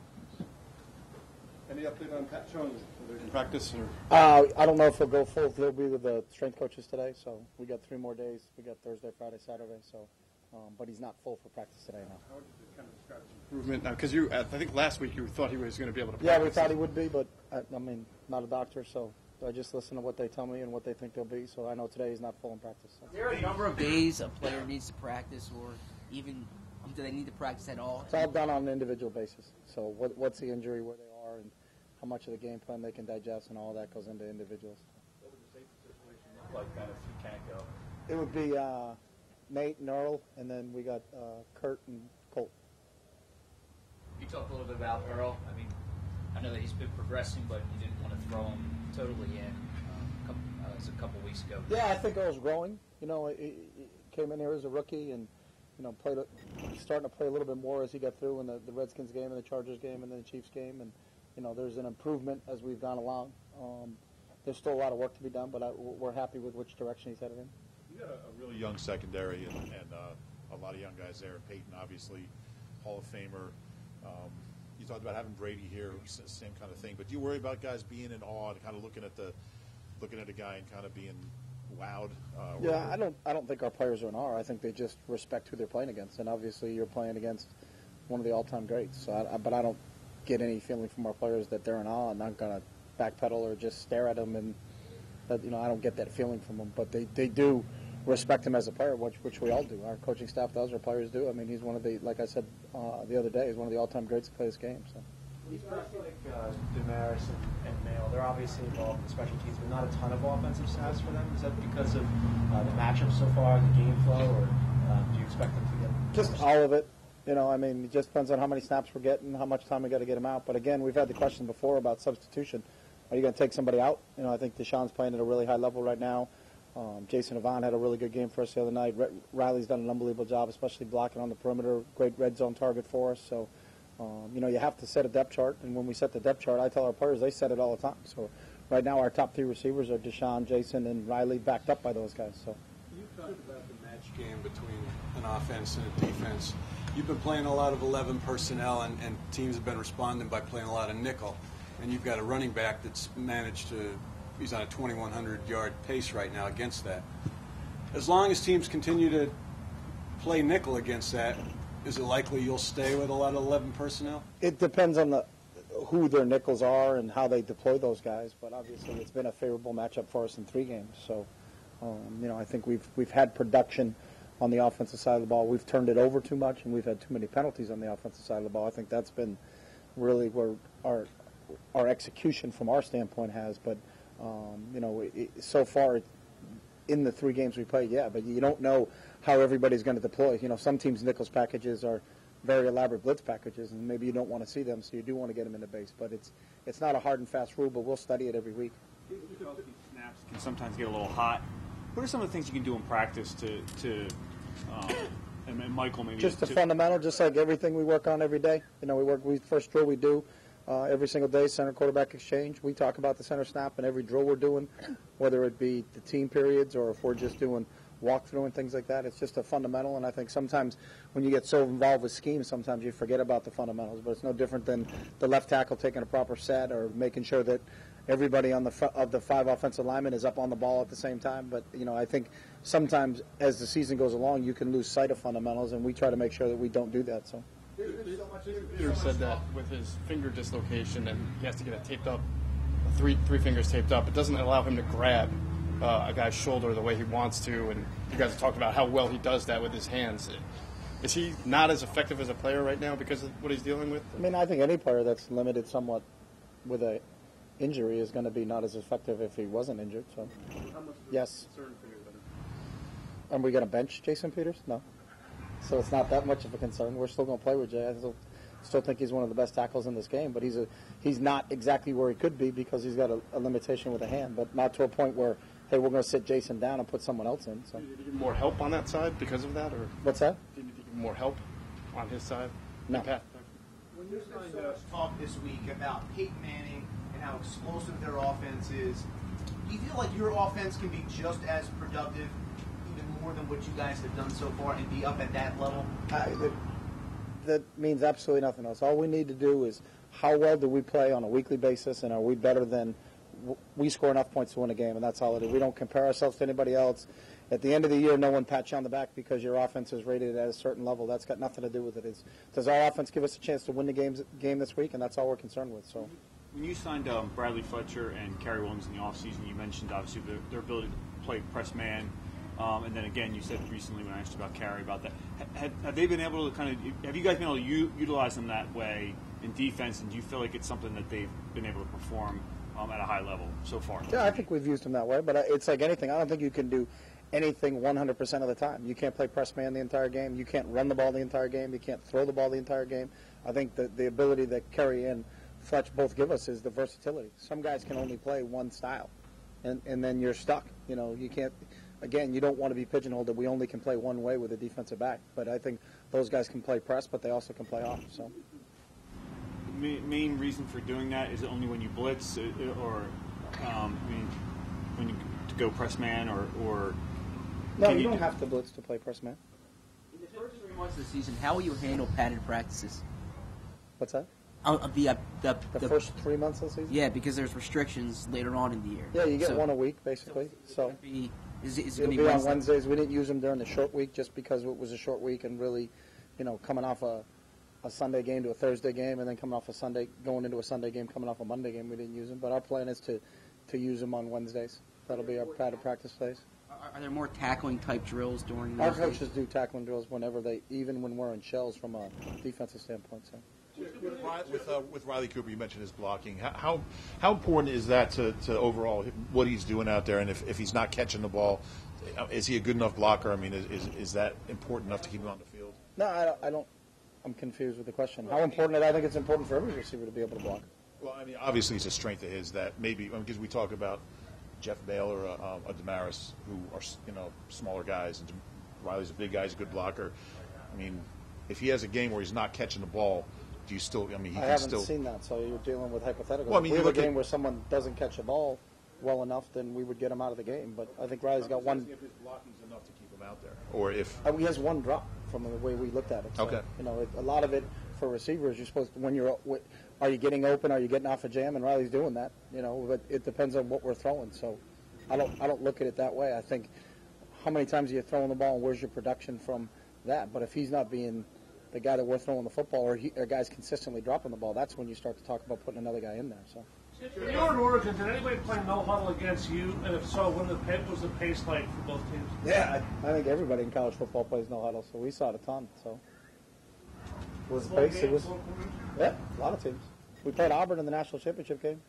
Any update on Pat Jones? Whether he can practice or? I don't know if he'll go full. He'll be with the strength coaches today, so we got 3 more days. We got Thursday, Friday, Saturday, so. But he's not full for practice today now. How would you kind of describe his improvement now? Because I think last week you thought he was going to be able to practice. Yeah, we thought he would be, but I mean, not a doctor, so I just listen to what they tell me and what they think they'll be. So I know today he's not full in practice. So. Is there a number of days a player needs to practice, or even do they need to practice at all? It's all done on an individual basis. So what's the injury, where they are, and how much of the game plan they can digest, and all that goes into individuals. What would the safety situation look like then if you can't go? It would be Nate and Earl, and then we got Kurt and Colt. You talked a little bit about Earl. I mean, I know that he's been progressing, but you didn't want to throw him totally in a couple weeks ago. Yeah, I think Earl's growing. You know, he came in here as a rookie and, you know, starting to play a little bit more as he got through in the Redskins game and the Chargers game and then the Chiefs game. And, you know, there's an improvement as we've gone along. There's still a lot of work to be done, but we're happy with which direction he's headed in. You got a really young secondary and a lot of young guys there. Peyton, obviously, Hall of Famer. You talked about having Brady here, same kind of thing. But do you worry about guys being in awe and kind of looking at a guy and kind of being wowed? Yeah, I don't think our players are in awe. I think they just respect who they're playing against. And obviously, you're playing against one of the all-time greats. So, but I don't get any feeling from our players that they're in awe. I'm not going to backpedal or just stare at them. And that, you know, I don't get that feeling from them. But they do respect him as a player, which we all do. Our coaching staff does, our players do. I mean, he's one of the, like I said the other day, he's one of the all-time greats to play this game. So. These guys like Damaris and Mail, they're obviously involved in special teams, but not a ton of offensive snaps for them. Is that because of the matchup so far, the game flow, or do you expect them to get just all of it? You know, I mean, it just depends on how many snaps we're getting, how much time we got to get them out. But again, we've had the question before about substitution. Are you going to take somebody out? You know, I think Deshaun's playing at a really high level right now. Jason Avant had a really good game for us the other night. Riley's done an unbelievable job, especially blocking on the perimeter. Great red zone target for us. So, you know, you have to set a depth chart. And when we set the depth chart, I tell our players they set it all the time. So right now our top three receivers are Deshaun, Jason, and Riley, backed up by those guys. So. You talked about the match game between an offense and a defense. You've been playing a lot of 11 personnel, and teams have been responding by playing a lot of nickel. And you've got a running back that's managed to, he's on a 2,100-yard pace right now against that. As long as teams continue to play nickel against that, is it likely you'll stay with a lot of 11 personnel? It depends on who their nickels are and how they deploy those guys. But obviously, it's been a favorable matchup for us in 3 games. So, you know, I think we've had production on the offensive side of the ball. We've turned it over too much, and we've had too many penalties on the offensive side of the ball. I think that's been really where our execution from our standpoint has. But you know, so far in the 3 games we played, yeah, but you don't know how everybody's going to deploy. You know, some teams' nickels packages are very elaborate blitz packages, and maybe you don't want to see them, so you do want to get them in the base. But it's not a hard and fast rule, but we'll study it every week. Snaps can sometimes get a little hot. What are some of the things you can do in practice and Michael maybe? Just the fundamental, just like everything we work on every day. You know, first drill we do every single day, center quarterback exchange. We talk about the center snap in every drill we're doing, whether it be the team periods or if we're just doing walkthrough and things like that. It's just a fundamental, and I think sometimes when you get so involved with schemes, sometimes you forget about the fundamentals. But it's no different than the left tackle taking a proper set or making sure that everybody of the 5 offensive linemen is up on the ball at the same time. But, you know, I think sometimes as the season goes along, you can lose sight of fundamentals, and we try to make sure that we don't do that. So. Peter said that with his finger dislocation and he has to get it taped up, three fingers taped up, it doesn't allow him to grab a guy's shoulder the way he wants to, and you guys have talked about how well he does that with his hands. Is he not as effective as a player right now because of what he's dealing with? I mean, I think any player that's limited somewhat with a injury is going to be not as effective if he wasn't injured. So, yes. Are we going to bench Jason Peters? No. So it's not that much of a concern. We're still going to play with Jay. I still think he's one of the best tackles in this game, but he's not exactly where he could be because he's got a limitation with a hand, but not to a point where, hey, we're going to sit Jason down and put someone else in. So. Do you need more help on that side because of that? Or what's that? Do you need more help on his side? No. When there's so much talk this week about Peyton Manning and how explosive their offense is, do you feel like your offense can be just as productive, even more than what you guys have done so far, and be up at that level? That means absolutely nothing else. All we need to do is how well do we play on a weekly basis, and are we better than we score enough points to win a game, and that's all it is. We don't compare ourselves to anybody else. At the end of the year, no one pats you on the back because your offense is rated at a certain level. That's got nothing to do with it. Does our offense give us a chance to win the game this week, and that's all we're concerned with. So, when you signed Bradley Fletcher and Kerry Williams in the offseason, you mentioned obviously their ability to play press man. And then again, you said recently when I asked about Kerry about that, have they been able to have you guys been able to utilize them that way in defense, and do you feel like it's something that they've been able to perform at a high level so far? Yeah, I think we've used him that way, but it's like anything. I don't think you can do anything 100% of the time. You can't play press man the entire game. You can't run the ball the entire game. You can't throw the ball the entire game. I think the ability that Kerry and Fletch both give us is the versatility. Some guys can only play one style, and then you're stuck. You know, you can't. Again, you don't want to be pigeonholed that we only can play one way with a defensive back. But I think those guys can play press, but they also can play off. So. Main reason for doing that is it only when you blitz, or when you to go press man, or no, you don't have to blitz to play press man. In the first 3 months of the season, how will you handle padded practices? What's that? The first 3 months of the season? Yeah, because there's restrictions later on in the year. Yeah, you get one a week, basically. So is it it'll be on Wednesdays. We didn't use them during the short week just because it was a short week and really, coming off a Sunday game to a Thursday game and then coming off a Sunday, going into a Sunday game, coming off a Monday game, we didn't use them. But our plan is to use them on Wednesdays. That'll be our padded practice days. Are there more tackling type drills during those Our days? coaches do tackling drills whenever even when we're in shells from a defensive standpoint. So. With Riley Cooper, you mentioned his blocking. How important is that to overall what he's doing out there? And if he's not catching the ball, is he a good enough blocker? I mean, is that important enough to keep him on the field? No, I don't. I'm confused with the question. How important? I think it's important for every receiver to be able to block. Well, I mean, obviously it's a strength of his that maybe because we talk about Jeff Baylor, a Damaris, who are smaller guys, and Riley's a big guy, he's a good blocker. I mean, if he has a game where he's not catching the ball, do you still? I mean, he I can haven't still. seen that, so you're dealing with hypotheticals. Well, I mean, if we you have a look game at- where someone doesn't catch the ball well enough, then we would get him out of the game. But I think Riley's got one. If his blocking's enough to keep him out there, or if He has one drop from the way we looked at it. So, Okay. A lot of it for receivers, you're supposed to, when you're, are you getting open? Are you getting off a jam? And Riley's doing that. But it depends on what we're throwing. So, I don't look at it that way. I think how many times are you throwing the ball, and where's your production from that? But if he's not being the guy that we're throwing the football, or guys consistently dropping the ball, that's when you start to talk about putting another guy in there. So. When you were in Oregon, did anybody play no huddle against you? And if so, what was the pace like for both teams? Yeah, I think everybody in college football plays no huddle, so we saw it a ton. So it was pace. It was a lot of teams. We played Auburn in the national championship game.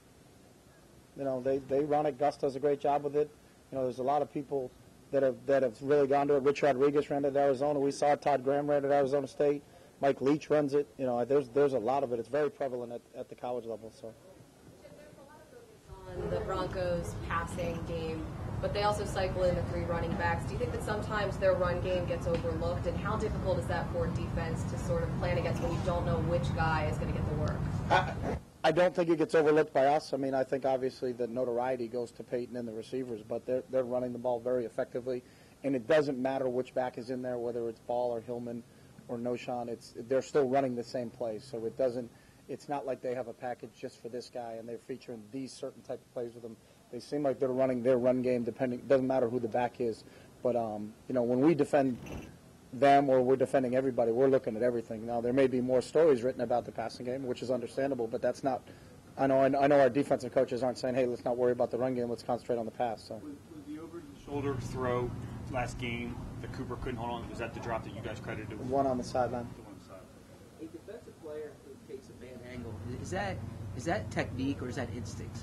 They run it. Gus does a great job with it. There's a lot of people that have really gone to it. Rich Rodriguez ran it at Arizona. We saw it. Todd Graham ran it at Arizona State. Mike Leach runs it. There's a lot of it. It's very prevalent at the college level. So. On the Broncos passing game, but they also cycle in the 3 running backs. Do you think that sometimes their run game gets overlooked, and how difficult is that for defense to sort of plan against when you don't know which guy is going to get the work? I don't think it gets overlooked by us. I mean, I think obviously the notoriety goes to Peyton and the receivers, but they're running the ball very effectively, and it doesn't matter which back is in there, whether it's Ball or Hillman or Noshawn. They're still running the same plays, so it doesn't. It's not like they have a package just for this guy and they're featuring these certain type of plays with them. They seem like they're running their run game doesn't matter who the back is. But, when we defend them or we're defending everybody, we're looking at everything. Now, there may be more stories written about the passing game, which is understandable, but that's not – I know our defensive coaches aren't saying, hey, let's not worry about the run game, let's concentrate on the pass. So. Was the over-the-shoulder throw last game that Cooper couldn't hold on, was that the drop that you guys credited? One on the sideline. A defensive player who takes a bad angle, is that technique or is that instinct?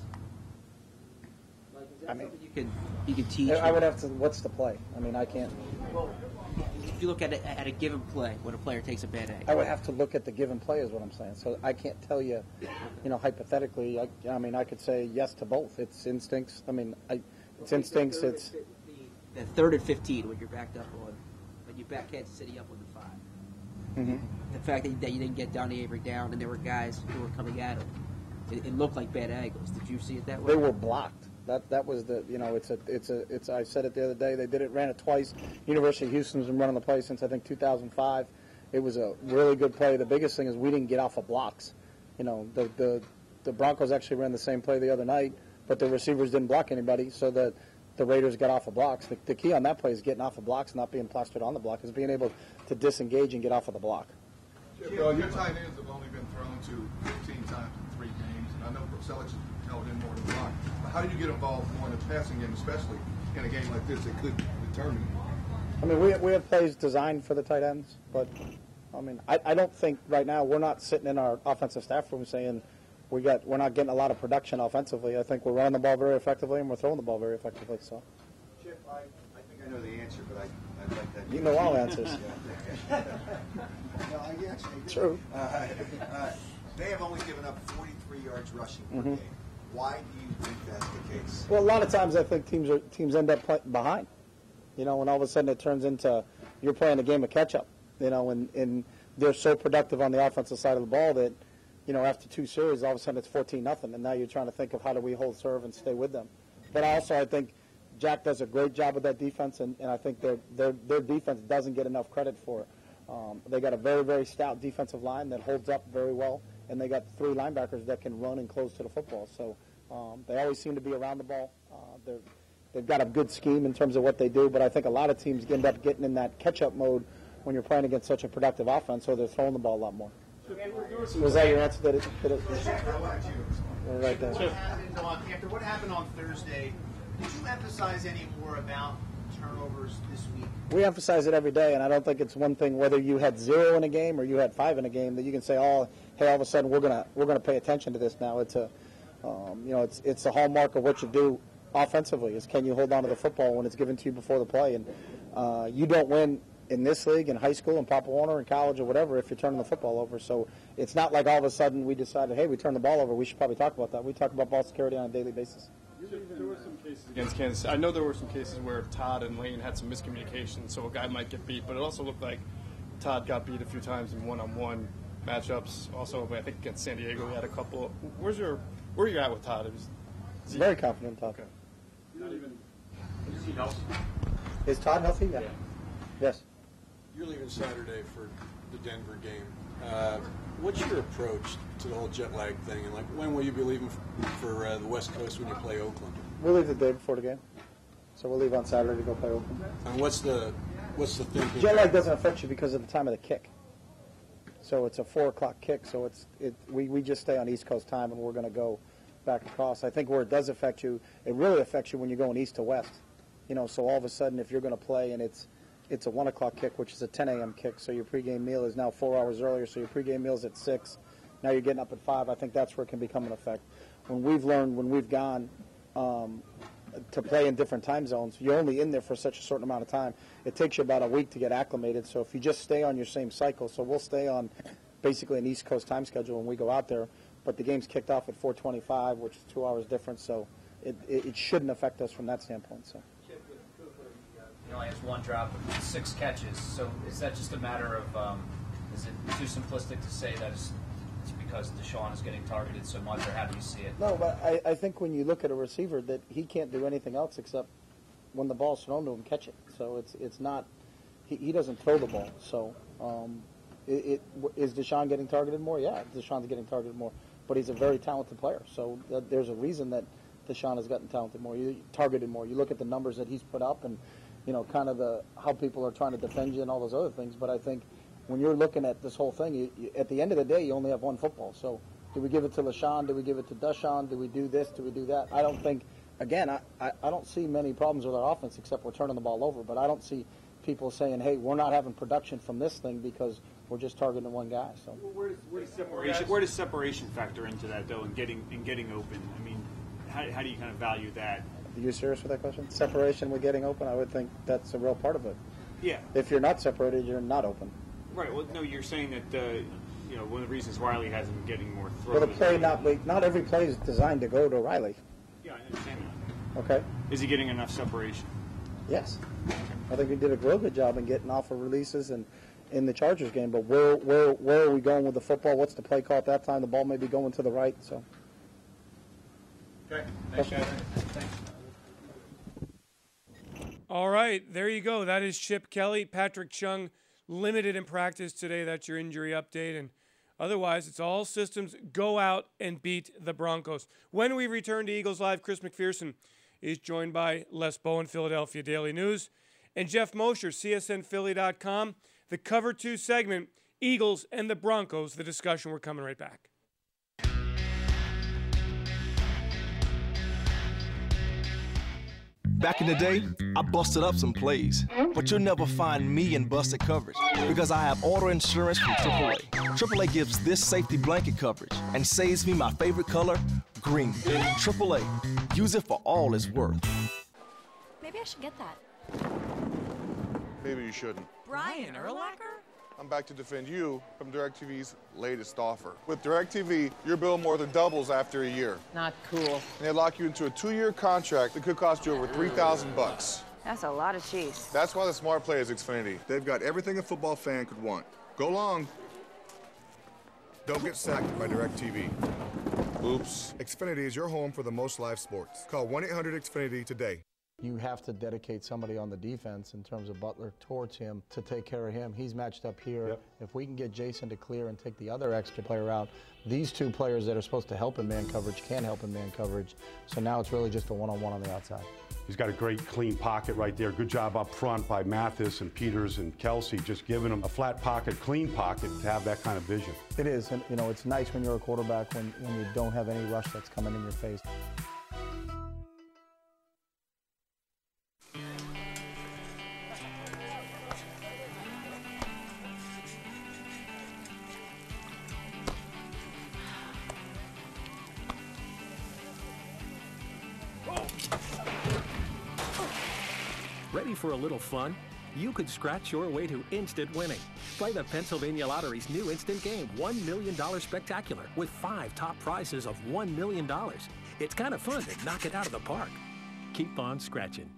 Like, is that something you can teach? I would have to. What's the play? I mean, I can't. Well, if you look at a given play when a player takes a bad angle, I would have to look at the given play, is what I'm saying. So I can't tell you, hypothetically. I could say yes to both. It's instincts. It's instincts. It's the 3rd and 15 when you're backed up on, when you back Kansas City up on the 5. Mm-hmm. The fact that you didn't get Donnie Avery down and there were guys who were coming at him, it looked like bad angles. Did you see it that way? They were blocked. That was the it's I said it the other day. They ran it twice. University of Houston's been running the play since I think 2005. It was a really good play. The biggest thing is we didn't get off of blocks. The Broncos actually ran the same play the other night, but the receivers didn't block anybody, so that the Raiders got off of blocks. The key on that play is getting off of blocks, not being plastered on the block, is being able to disengage and get off of the block. Well, your tight ends have only been thrown to 15 times in 3 games. I know Selleck's held in more than block. But how do you get involved more in the passing game, especially in a game like this that could determine? I mean, we have plays designed for the tight ends, but I mean, I don't think right now we're not sitting in our offensive staff room saying we're not getting a lot of production offensively. I think we're running the ball very effectively and we're throwing the ball very effectively. So. Chip, I think I know the answer, but I'd like that. You know all answers. No, I actually do. True. They have only given up 43 yards rushing per game. Why do you think that's the case? Well, a lot of times I think teams end up behind. And all of a sudden it turns into you're playing a game of catch-up. And they're so productive on the offensive side of the ball that, after 2 series, all of a sudden it's 14-0, and now you're trying to think of how do we hold serve and stay with them. But also I think Jack does a great job with that defense, and I think their defense doesn't get enough credit for it. They got a very, very stout defensive line that holds up very well, and they got 3 linebackers that can run and close to the football. So they always seem to be around the ball. They've got a good scheme in terms of what they do, but I think a lot of teams end up getting in that catch-up mode when you're playing against such a productive offense, so they're throwing the ball a lot more. Was that your answer? Right there. After what happened on Thursday, did you emphasize any more about turnovers this week? We emphasize it every day, and I don't think it's one thing whether you had 0 in a game or you had 5 in a game that you can say, oh, hey, all of a sudden we're gonna pay attention to this now. It's it's the hallmark of what you do offensively is can you hold on to the football when it's given to you before the play, and you don't win in this league, in high school, in Papa Warner, in college, or whatever, if you're turning the football over. So it's not like all of a sudden we decided, hey, we turned the ball over. We should probably talk about that. We talk about ball security on a daily basis. There were some cases against Kansas. I know there were some cases where Todd and Lane had some miscommunication, so a guy might get beat, but it also looked like Todd got beat a few times in one-on-one matchups. Also, I think against San Diego, he had a couple. Where are you at with Todd? Very confident in Todd. Okay. Not even. Is he healthy? Is Todd healthy? Yeah. Yes. You're leaving Saturday for the Denver game. What's your approach to the whole jet lag thing? And when will you be leaving for the West Coast when you play Oakland? We'll leave the day before the game, so we'll leave on Saturday to go play Oakland. And what's the thinking? Jet lag doesn't affect you because of the time of the kick. So it's a 4:00 kick. So we just stay on East Coast time, and we're going to go back across. I think where it does affect you, it really affects you when you're going east to west. So all of a sudden, if you're going to play and it's a 1:00 kick, which is a 10 a.m. kick, so your pregame meal is now 4 hours earlier, so your pregame meal is at 6. Now you're getting up at 5. I think that's where it can become an effect. When we've gone to play in different time zones, you're only in there for such a certain amount of time. It takes you about a week to get acclimated, so if you just stay on your same cycle, so we'll stay on basically an East Coast time schedule when we go out there, but the game's kicked off at 4:25, which is 2 hours difference, so it shouldn't affect us from that standpoint. So. He only has 1 drop and 6 catches. So is that just a matter of, is it too simplistic to say that it's because Deshaun is getting targeted so much, or how do you see it? No, but I think when you look at a receiver that he can't do anything else except when the ball's thrown to him, catch it. So it's not, he doesn't throw the ball. So is Deshaun getting targeted more? Yeah, Deshaun's getting targeted more. But he's a very talented player. So there's a reason that Deshaun has gotten targeted more. You look at the numbers that he's put up and, kind of how people are trying to defend you and all those other things. But I think when you're looking at this whole thing, at the end of the day, you only have one football. So do we give it to LaShawn? Do we give it to Deshaun? Do we do this? Do we do that? I don't think, again, I don't see many problems with our offense except we're turning the ball over. But I don't see people saying, hey, we're not having production from this thing because we're just targeting one guy. So where does separation factor into that, though, and getting open? I mean, how do you kind of value that? Are you serious with that question? Separation with getting open, I would think that's a real part of it. Yeah. If you're not separated, you're not open. Right. Well, no, you're saying that one of the reasons Riley hasn't been getting more throws. Well, the play not every play is designed to go to Riley. Yeah, I understand that. Okay. Is he getting enough separation? Yes. I think we did a real good job in getting off of releases and in the Chargers game. But where are we going with the football? What's the play call at that time? The ball may be going to the right. So. Okay. Thanks, guys. Thanks. All right, there you go. That is Chip Kelly. Patrick Chung, limited in practice today. That's your injury update. And otherwise, it's all systems. Go out and beat the Broncos. When we return to Eagles Live, Chris McPherson is joined by Les Bowen, Philadelphia Daily News, and Jeff Mosher, CSNPhilly.com. The Cover 2 segment, Eagles and the Broncos, the discussion. We're coming right back. Back in the day, I busted up some plays, but you'll never find me in busted coverage because I have auto insurance from AAA. AAA gives this safety blanket coverage and saves me my favorite color, green. AAA, use it for all it's worth. Maybe I should get that. Maybe you shouldn't. Brian Urlacher? I'm back to defend you from DirecTV's latest offer. With DirecTV, your bill more than doubles after a year. Not cool. And they lock you into a 2-year contract that could cost you over $3,000. That's a lot of cheese. That's why the smart play is Xfinity. They've got everything a football fan could want. Go long. Don't get sacked by DirecTV. Oops. Xfinity is your home for the most live sports. Call 1-800-XFINITY today. You have to dedicate somebody on the defense in terms of Butler towards him to take care of him. He's matched up here. Yep. If we can get Jason to clear and take the other extra player out, these two players that are supposed to help in man coverage can help in man coverage. So now it's really just a one-on-one on the outside. He's got a great clean pocket right there. Good job up front by Mathis and Peters and Kelsey, just giving him a flat pocket, clean pocket to have that kind of vision. It is, and you know, it's nice when you're a quarterback when you don't have any rush that's coming in your face. Ready for a little fun? You could scratch your way to instant winning. Play the Pennsylvania Lottery's new instant game, $1 Million Spectacular, with 5 top prizes of $1 million. It's kind of fun to knock it out of the park. Keep on scratching.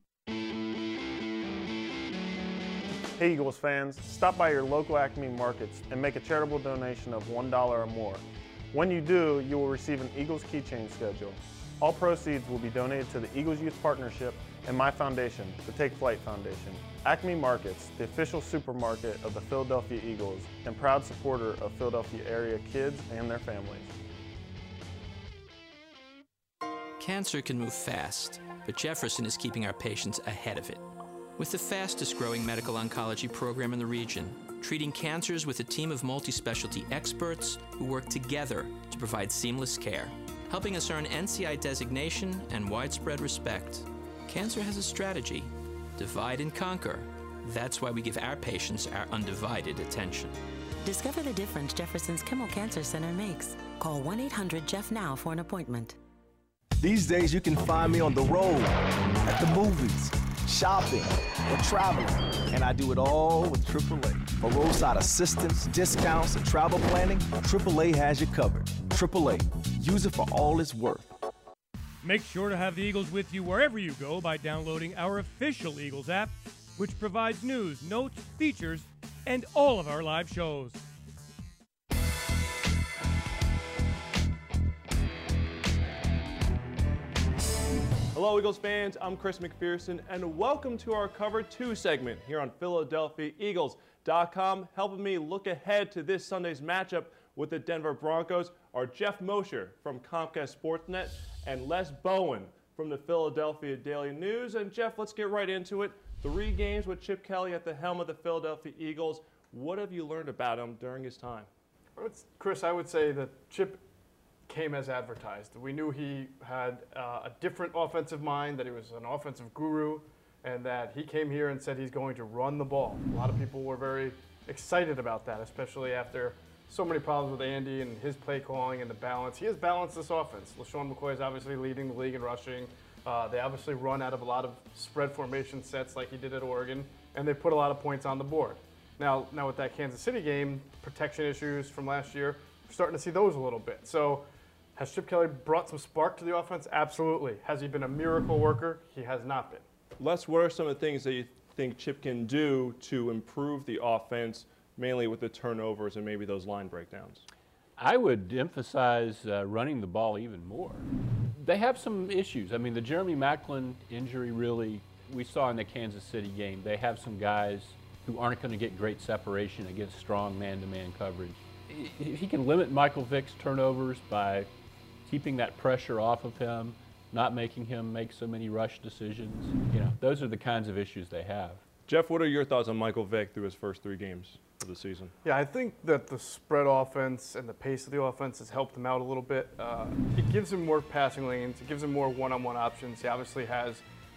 Hey Eagles fans, stop by your local Acme Markets and make a charitable donation of $1 or more. When you do, you will receive an Eagles keychain schedule. All proceeds will be donated to the Eagles Youth Partnership and my foundation, the Take Flight Foundation. Acme Markets, the official supermarket of the Philadelphia Eagles and proud supporter of Philadelphia area kids and their families. Cancer can move fast, but Jefferson is keeping our patients ahead of it. With the fastest growing medical oncology program in the region, treating cancers with a team of multi-specialty experts who work together to provide seamless care, helping us earn NCI designation and widespread respect. Cancer has a strategy: divide and conquer. That's why we give our patients our undivided attention. Discover the difference Jefferson's Kimmel Cancer Center makes. Call 1-800-JEFF now for an appointment. These days you can find me on the road, at the movies, shopping, or traveling. And I do it all with AAA. For roadside assistance, discounts, and travel planning, AAA has you covered. AAA, use it for all it's worth. Make sure to have the Eagles with you wherever you go by downloading our official Eagles app, which provides news, notes, features, and all of our live shows. Hello Eagles fans, I'm Chris McPherson, and welcome to our Cover 2 segment here on PhiladelphiaEagles.com. Helping me look ahead to this Sunday's matchup with the Denver Broncos are Jeff Mosher from Comcast Sportsnet and Les Bowen from the Philadelphia Daily News. And Jeff, let's get right into it. 3 games with Chip Kelly at the helm of the Philadelphia Eagles. What have you learned about him during his time? Chris, I would say that Chip came as advertised. We knew he had a different offensive mind, that he was an offensive guru, and that he came here and said he's going to run the ball. A lot of people were very excited about that, especially after so many problems with Andy and his play calling and the balance. He has balanced this offense. LaShawn McCoy is obviously leading the league in rushing. They obviously run out of a lot of spread formation sets like he did at Oregon, and they put a lot of points on the board. Now with that Kansas City game, protection issues from last year, we're starting to see those a little bit. So has Chip Kelly brought some spark to the offense? Absolutely. Has he been a miracle worker? He has not been. Les, what are some of the things that you think Chip can do to improve the offense, mainly with the turnovers and maybe those line breakdowns? I would emphasize running the ball even more. They have some issues. I mean, the Jeremy Maclin injury really, we saw in the Kansas City game, they have some guys who aren't going to get great separation against strong man-to-man coverage. He can limit Michael Vick's turnovers by keeping that pressure off of him, not making him make so many rush decisions. You know, those are the kinds of issues they have. Jeff, what are your thoughts on Michael Vick through his first 3 games of the season? Yeah, I think that the spread offense and the pace of the offense has helped him out a little bit. It gives him more passing lanes. It gives him more one-on-one options. He obviously has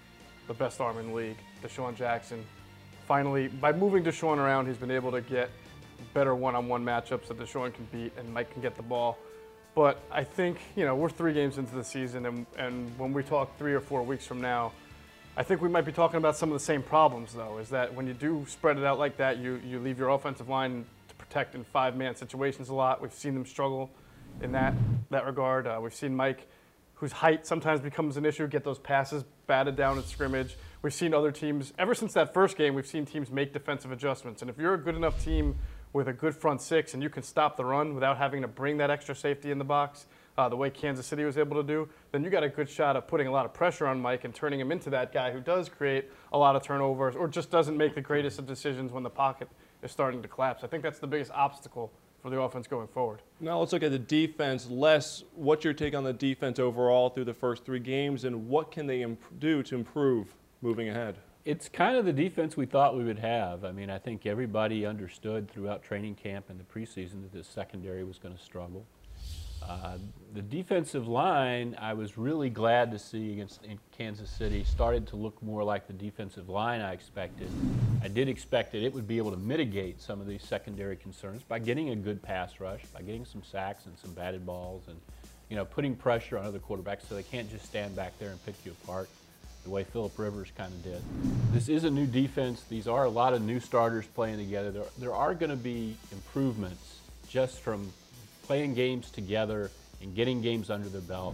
the best arm in the league, Deshaun Jackson. Finally, by moving Deshaun around, he's been able to get better one-on-one matchups that Deshaun can beat and Mike can get the ball. But I think, we're 3 games into the season, and when we talk 3 or 4 weeks from now, I think we might be talking about some of the same problems, though, is that when you do spread it out like that, you leave your offensive line to protect in 5-man situations a lot. We've seen them struggle in that regard. We've seen Mike, whose height sometimes becomes an issue, get those passes batted down at scrimmage. We've seen other teams, ever since that first game, we've seen teams make defensive adjustments. And if you're a good enough team with a good front 6 and you can stop the run without having to bring that extra safety in the box, the way Kansas City was able to do, then you got a good shot of putting a lot of pressure on Mike and turning him into that guy who does create a lot of turnovers or just doesn't make the greatest of decisions when the pocket is starting to collapse. I think that's the biggest obstacle for the offense going forward. Now let's look at the defense. Les, what's your take on the defense overall through the first 3 games, and what can they do to improve moving ahead? It's kind of the defense we thought we would have. I mean, I think everybody understood throughout training camp and the preseason that the secondary was going to struggle. The defensive line, I was really glad to see in Kansas City, started to look more like the defensive line I expected. I did expect that it would be able to mitigate some of these secondary concerns by getting a good pass rush, by getting some sacks and some batted balls, and putting pressure on other quarterbacks so they can't just stand back there and pick you apart the way Phillip Rivers kind of did. This is a new defense. These are a lot of new starters playing together. There are going to be improvements just from playing games together and getting games under their belt.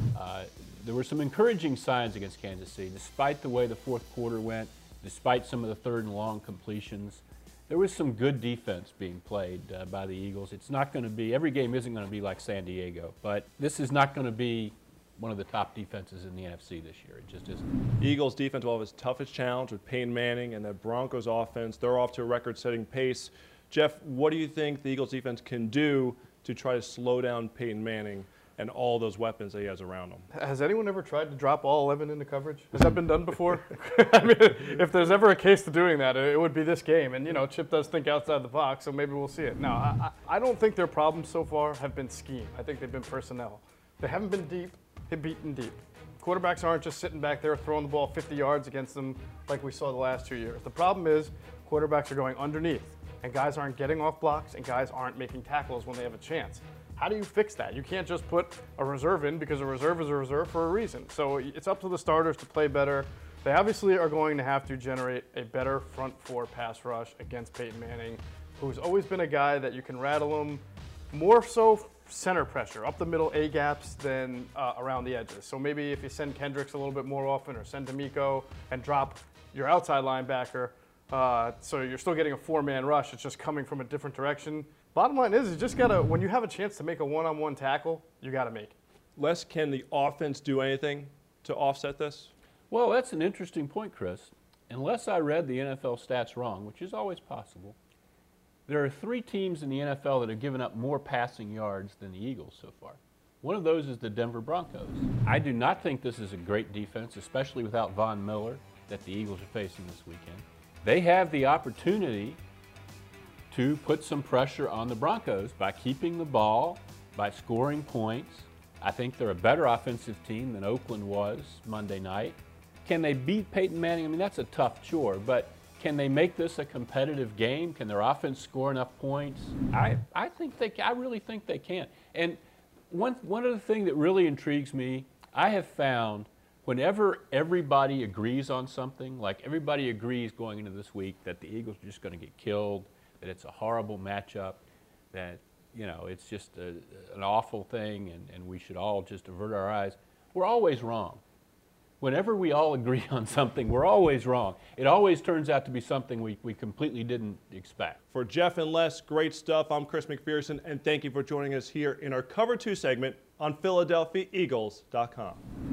There were some encouraging signs against Kansas City. Despite the way the fourth quarter went, despite some of the 3rd and long completions, there was some good defense being played by the Eagles. It's not going to be, every game isn't going to be like San Diego, but this is not going to be one of the top defenses in the NFC this year. It just isn't. The Eagles defense will have its toughest challenge with Peyton Manning and the Broncos offense. They're off to a record-setting pace. Jeff, what do you think the Eagles defense can do to try to slow down Peyton Manning and all those weapons that he has around him? Has anyone ever tried to drop all 11 into coverage? Has that been done before? I mean, if there's ever a case to doing that, it would be this game. And, Chip does think outside the box, so maybe we'll see it. Now, I don't think their problems so far have been scheme. I think they've been personnel. They haven't been deep. They've beaten deep. Quarterbacks aren't just sitting back there throwing the ball 50 yards against them like we saw the last 2 years. The problem is quarterbacks are going underneath, and guys aren't getting off blocks, and guys aren't making tackles when they have a chance. How do you fix that? You can't just put a reserve in because a reserve is a reserve for a reason. So it's up to the starters to play better. They obviously are going to have to generate a better front 4 pass rush against Peyton Manning, who's always been a guy that you can rattle him, more so center pressure, up the middle A-gaps than around the edges. So maybe if you send Kendricks a little bit more often or send D'Amico and drop your outside linebacker, so you're still getting a 4-man rush, it's just coming from a different direction. Bottom line is, you just gotta, when you have a chance to make a one-on-one tackle, you gotta make it. Les, can the offense do anything to offset this? Well, that's an interesting point, Chris. Unless I read the NFL stats wrong, which is always possible, there are 3 teams in the NFL that have given up more passing yards than the Eagles so far. One of those is the Denver Broncos. I do not think this is a great defense, especially without Von Miller, that the Eagles are facing this weekend. They have the opportunity to put some pressure on the Broncos by keeping the ball, by scoring points. I think they're a better offensive team than Oakland was Monday night. Can they beat Peyton Manning? I mean, that's a tough chore, but can they make this a competitive game? Can their offense score enough points? I really think they can. And one other thing that really intrigues me, I have found whenever everybody agrees on something, like everybody agrees going into this week that the Eagles are just going to get killed, that it's a horrible matchup, that it's just an awful thing and we should all just avert our eyes, we're always wrong. Whenever we all agree on something, we're always wrong. It always turns out to be something we completely didn't expect. For Jeff and Les, great stuff. I'm Chris McPherson, and thank you for joining us here in our Cover 2 segment on PhiladelphiaEagles.com.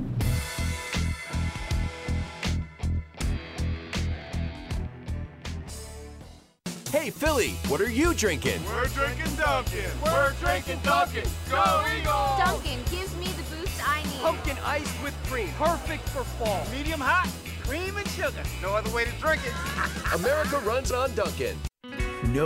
Hey, Philly, what are you drinking? We're drinking Dunkin'. We're drinking Dunkin'. Go Eagles! Dunkin' gives me the boost I need. Pumpkin ice with cream. Perfect for fall. Medium hot. Cream and sugar. No other way to drink it. America runs on Dunkin'.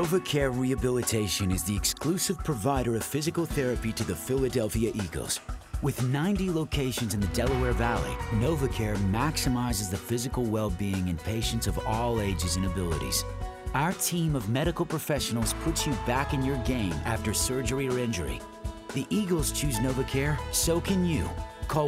NovaCare Rehabilitation is the exclusive provider of physical therapy to the Philadelphia Eagles. With 90 locations in the Delaware Valley, NovaCare maximizes the physical well-being in patients of all ages and abilities. Our team of medical professionals puts you back in your game after surgery or injury. The Eagles choose NovaCare, so can you. Call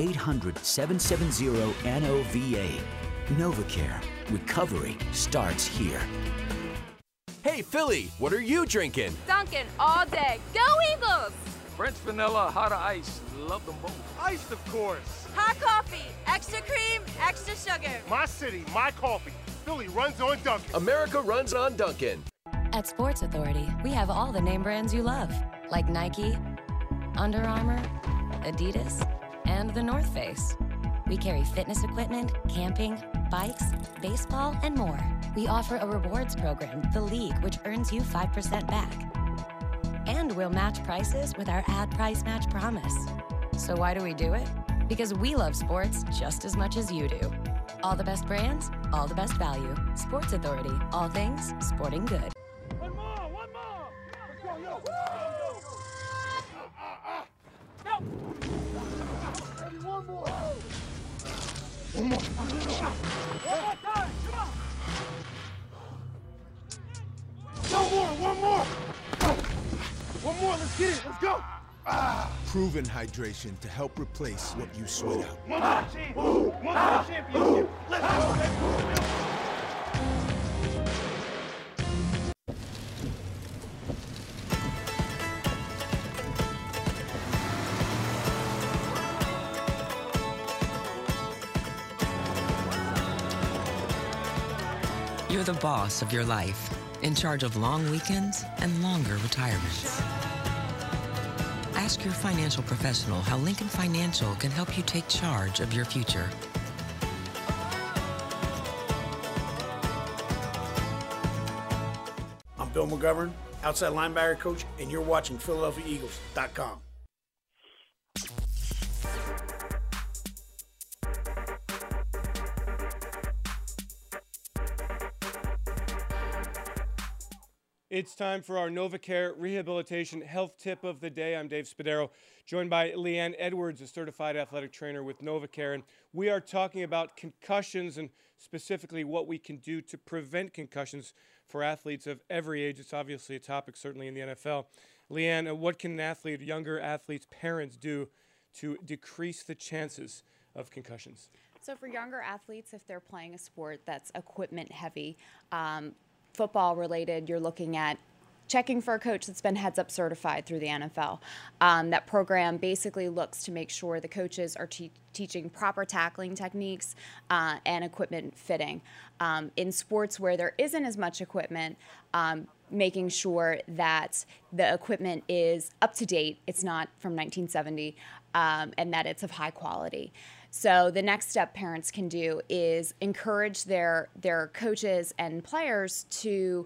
1-800-770-NOVA. NovaCare. Recovery starts here. Hey, Philly, what are you drinking? Dunkin' all day. Go Eagles! French vanilla, hot ice. Love them both. Iced, of course. Hot coffee, extra cream, extra sugar. My city, my coffee. Philly runs on Dunkin'. America runs on Dunkin'. At Sports Authority, we have all the name brands you love, like Nike, Under Armour, Adidas, and The North Face. We carry fitness equipment, camping, bikes, baseball, and more. We offer a rewards program, The League, which earns you 5% back. And we'll match prices with our ad price match promise. So why do we do it? Because we love sports just as much as you do. All the best brands, all the best value. Sports Authority, all things sporting good. One more, one more. Let's go, yo. One more. One more. One more time, come on. No more, one more. One more, let's get it, let's go. Proven hydration to help replace what you sweat out. One more championship. Let's go, baby. You're the boss of your life, in charge of long weekends and longer retirements. Ask your financial professional how Lincoln Financial can help you take charge of your future. I'm Bill McGovern, outside linebacker coach, and you're watching PhiladelphiaEagles.com. It's time for our NovaCare Rehabilitation Health Tip of the Day. I'm Dave Spadaro, joined by Leanne Edwards, a certified athletic trainer with NovaCare. And we are talking about concussions and specifically what we can do to prevent concussions for athletes of every age. It's obviously a topic certainly in the NFL. Leanne, what can an athlete, younger athletes, parents do to decrease the chances of concussions? So for younger athletes, if they're playing a sport that's equipment heavy, football related, you're looking at checking for a coach that's been heads up certified through the NFL. That program basically looks to make sure the coaches are teaching proper tackling techniques and equipment fitting. In sports where there isn't as much equipment, making sure that the equipment is up to date, it's not from 1970, and that it's of high quality. So the next step parents can do is encourage their coaches and players to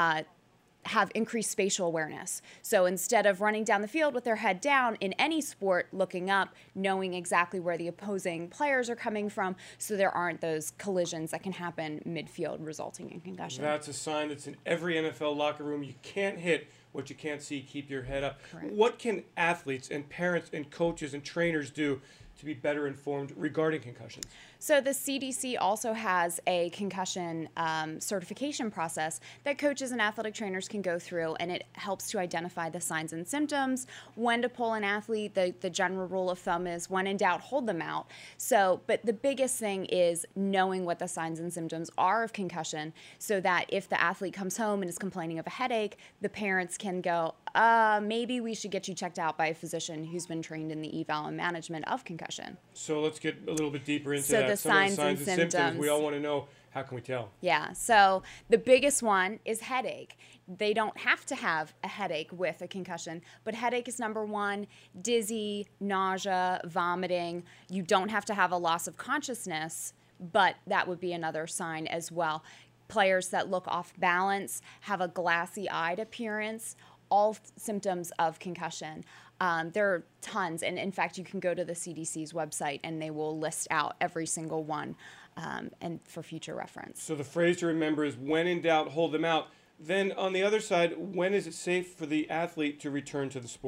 have increased spatial awareness. So instead of running down the field with their head down in any sport, looking up, knowing exactly where the opposing players are coming from so there aren't those collisions that can happen midfield resulting in concussion. That's a sign that's in every NFL locker room. You can't hit what you can't see. Keep your head up. Correct. What can athletes and parents and coaches and trainers do to be better informed regarding concussions? So the CDC also has a concussion certification process that coaches and athletic trainers can go through, and it helps to identify the signs and symptoms, when to pull an athlete. The general rule of thumb is when in doubt, hold them out. So, but the biggest thing is knowing what the signs and symptoms are of concussion so that if the athlete comes home and is complaining of a headache, the parents can go, maybe we should get you checked out by a physician who's been trained in the eval and management of concussion. So let's get a little bit deeper into So that. the Some of signs the signs and and symptoms symptoms. we all want to know. How can we tell? Yeah, so the biggest one is headache. They don't have to have a headache with a concussion, but headache is number one. Dizzy, nausea, vomiting. You don't have to have a loss of consciousness, but that would be another sign as well. Players that look off balance, have a glassy-eyed appearance, all symptoms of concussion. There are tons, and in fact, you can go to the CDC's website and they will list out every single one and for future reference. So the phrase to remember is when in doubt, hold them out. Then on the other side, when is it safe for the athlete to return to the sport?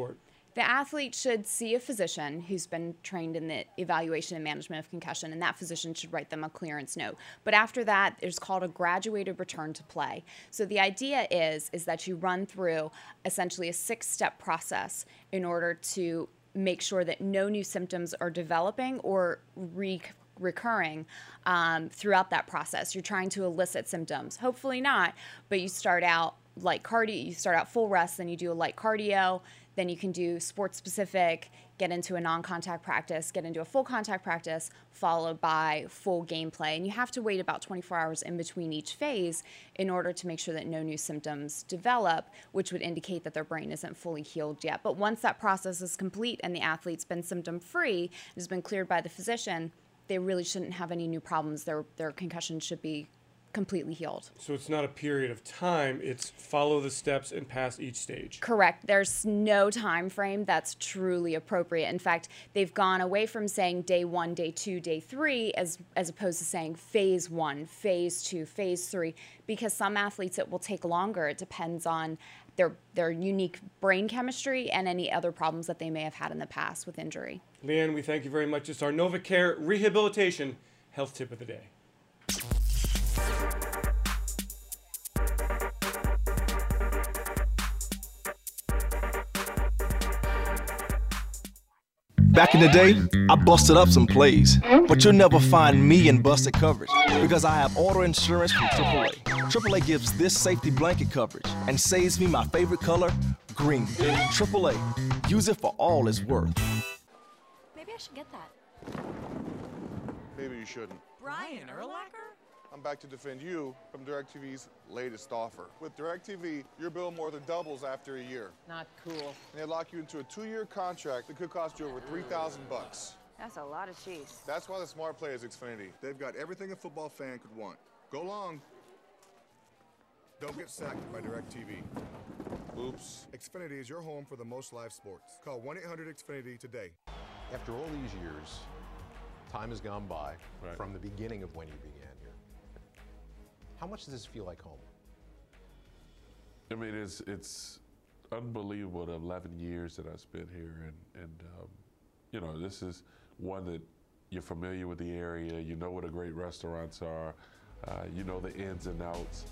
The athlete should see a physician who's been trained in the evaluation and management of concussion, and that physician should write them a clearance note. But after that, it's called a graduated return to play. So the idea is that you run through essentially a 6-step process in order to make sure that no new symptoms are developing or recurring throughout that process. You're trying to elicit symptoms. Hopefully not, but you start out light cardio, you start out full rest, then you do a light cardio, then you can do sports specific, get into a non-contact practice, get into a full contact practice, followed by full gameplay. And you have to wait about 24 hours in between each phase in order to make sure that no new symptoms develop, which would indicate that their brain isn't fully healed yet. But once that process is complete and the athlete's been symptom-free, has been cleared by the physician, they really shouldn't have any new problems. Their concussion should be completely healed. So it's not a period of time, it's follow the steps and pass each stage. Correct. There's no time frame that's truly appropriate. In fact, they've gone away from saying day 1, day 2, day 3 as opposed to saying phase 1, phase 2, phase 3, because some athletes it will take longer. It depends on their unique brain chemistry and any other problems that they may have had in the past with injury. Leanne, we thank you very much. It's our NovaCare Rehabilitation Health Tip of the Day. Back in the day, I busted up some plays, but you'll never find me in busted coverage because I have auto insurance from AAA. AAA gives this safety blanket coverage and saves me my favorite color, green. AAA, use it for all it's worth. Maybe I should get that. Maybe you shouldn't. Brian Urlacher? I'm back to defend you from DirecTV's latest offer. With DirecTV, your bill more than doubles after a year. Not cool. And they lock you into a 2-year contract that could cost you over $3,000 bucks. That's a lot of cheese. That's why the smart play is Xfinity. They've got everything a football fan could want. Go long. Don't get sacked by DirecTV. Oops. Xfinity is your home for the most live sports. Call 1-800-XFINITY today. After all these years, time has gone by from the beginning of when you began here. How much does this feel like home? I mean, it's unbelievable the 11 years that I spent here, and you know, this is one that you're familiar with the area, you know where the great restaurants are, you know the ins and outs.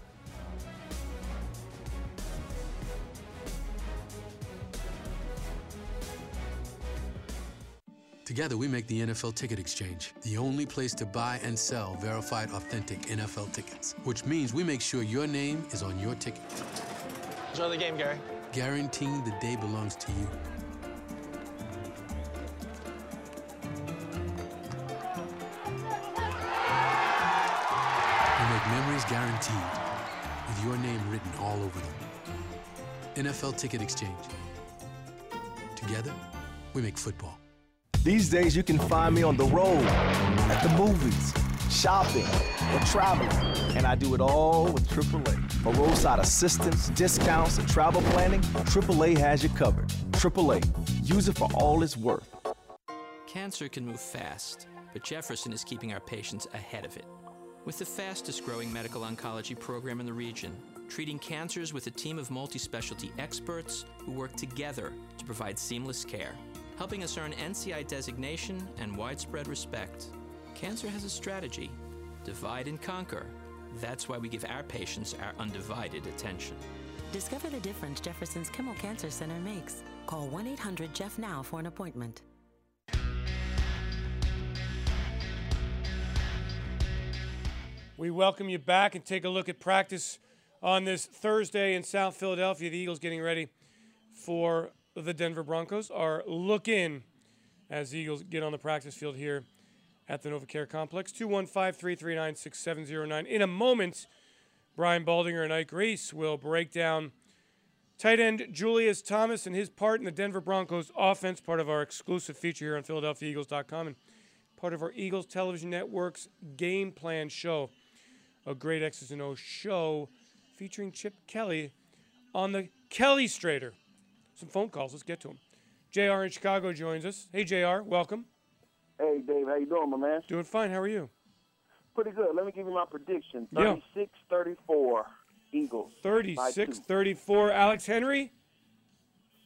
Together, we make the NFL Ticket Exchange, the only place to buy and sell verified, authentic NFL tickets, which means we make sure your name is on your ticket. Enjoy the game, Gary. Guaranteeing the day belongs to you. We make memories guaranteed, with your name written all over them. NFL Ticket Exchange. Together, we make football. These days you can find me on the road, at the movies, shopping, or traveling. And I do it all with AAA. For roadside assistance, discounts, and travel planning, AAA has you covered. AAA, use it for all it's worth. Cancer can move fast, but Jefferson is keeping our patients ahead of it. With the fastest growing medical oncology program in the region, treating cancers with a team of multi-specialty experts who work together to provide seamless care. Helping us earn NCI designation and widespread respect. Cancer has a strategy: divide and conquer. That's why we give our patients our undivided attention. Discover the difference Jefferson's Kimmel Cancer Center makes. Call 1-800-JEFF now for an appointment. We welcome you back and take a look at practice on this Thursday in South Philadelphia. The Eagles getting ready for the Denver Broncos. Our look in as the Eagles get on the practice field here at the NovaCare Complex. 215-339-6709. In a moment, Brian Baldinger and Ike Reese will break down tight end Julius Thomas and his part in the Denver Broncos offense, part of our exclusive feature here on PhiladelphiaEagles.com and part of our Eagles Television Network's Game Plan show, a great X's and O's show featuring Chip Kelly on the Kelly Strader. Some phone calls. Let's get to them. JR in Chicago joins us. Hey, JR. Welcome. Hey, Dave. How you doing, my man? Doing fine. How are you? Pretty good. Let me give you my prediction. Yeah. 36-34 Eagles. 36-34. Alex Henry?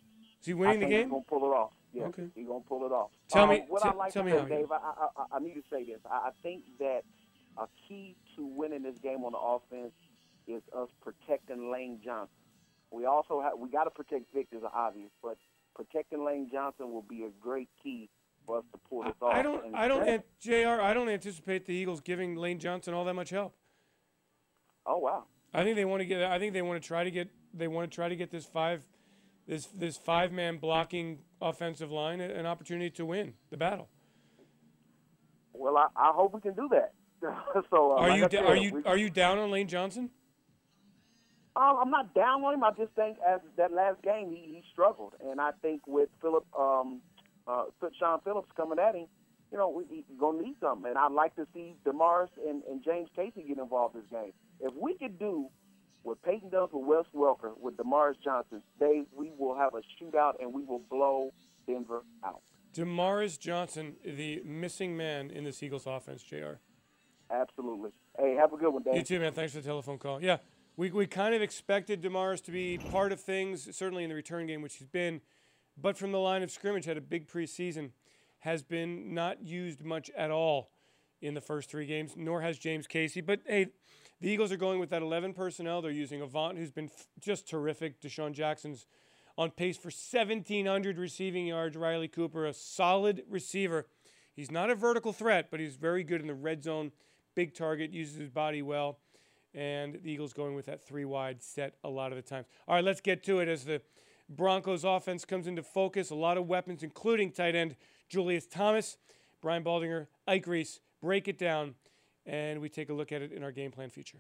Is he winning the game? He's gonna pull it off. Yeah, Okay. He's gonna pull it off. Tell me Tell me, how. Dave. I need to say this. I think that a key to winning this game on the offense is us protecting Lane Johnson. We got to protect Victor's obvious, but protecting Lane Johnson will be a great key for us to pull this off. JR, I don't anticipate the Eagles giving Lane Johnson all that much help. Oh wow. I think they want to try to get this five-man blocking offensive line an opportunity to win the battle. Well, I hope we can do that. So are you down on Lane Johnson? I'm not down on him. I just think as that last game he struggled, and I think with Sean Phillips coming at him, he's gonna need something. And I'd like to see DeMaris and James Casey get involved this game. If we could do what Peyton does with Wes Welker with DeMaris Johnson, we will have a shootout and we will blow Denver out. DeMaris Johnson, the missing man in this Eagles offense, JR. Absolutely. Hey, have a good one, Dave. You too, man. Thanks for the telephone call. Yeah, we kind of expected DeMaris to be part of things, certainly in the return game, which he's been, but from the line of scrimmage, had a big preseason, has been not used much at all in the first 3 games, nor has James Casey. But, hey, the Eagles are going with that 11 personnel. They're using Avant, who's been just terrific. Deshaun Jackson's on pace for 1,700 receiving yards. Riley Cooper, a solid receiver. He's not a vertical threat, but he's very good in the red zone. Big target, uses his body well. And the Eagles going with that 3-wide set a lot of the times. All right, let's get to it as the Broncos offense comes into focus. A lot of weapons, including tight end Julius Thomas, Brian Baldinger, Ike Reese. Break it down, and we take a look at it in our game plan feature.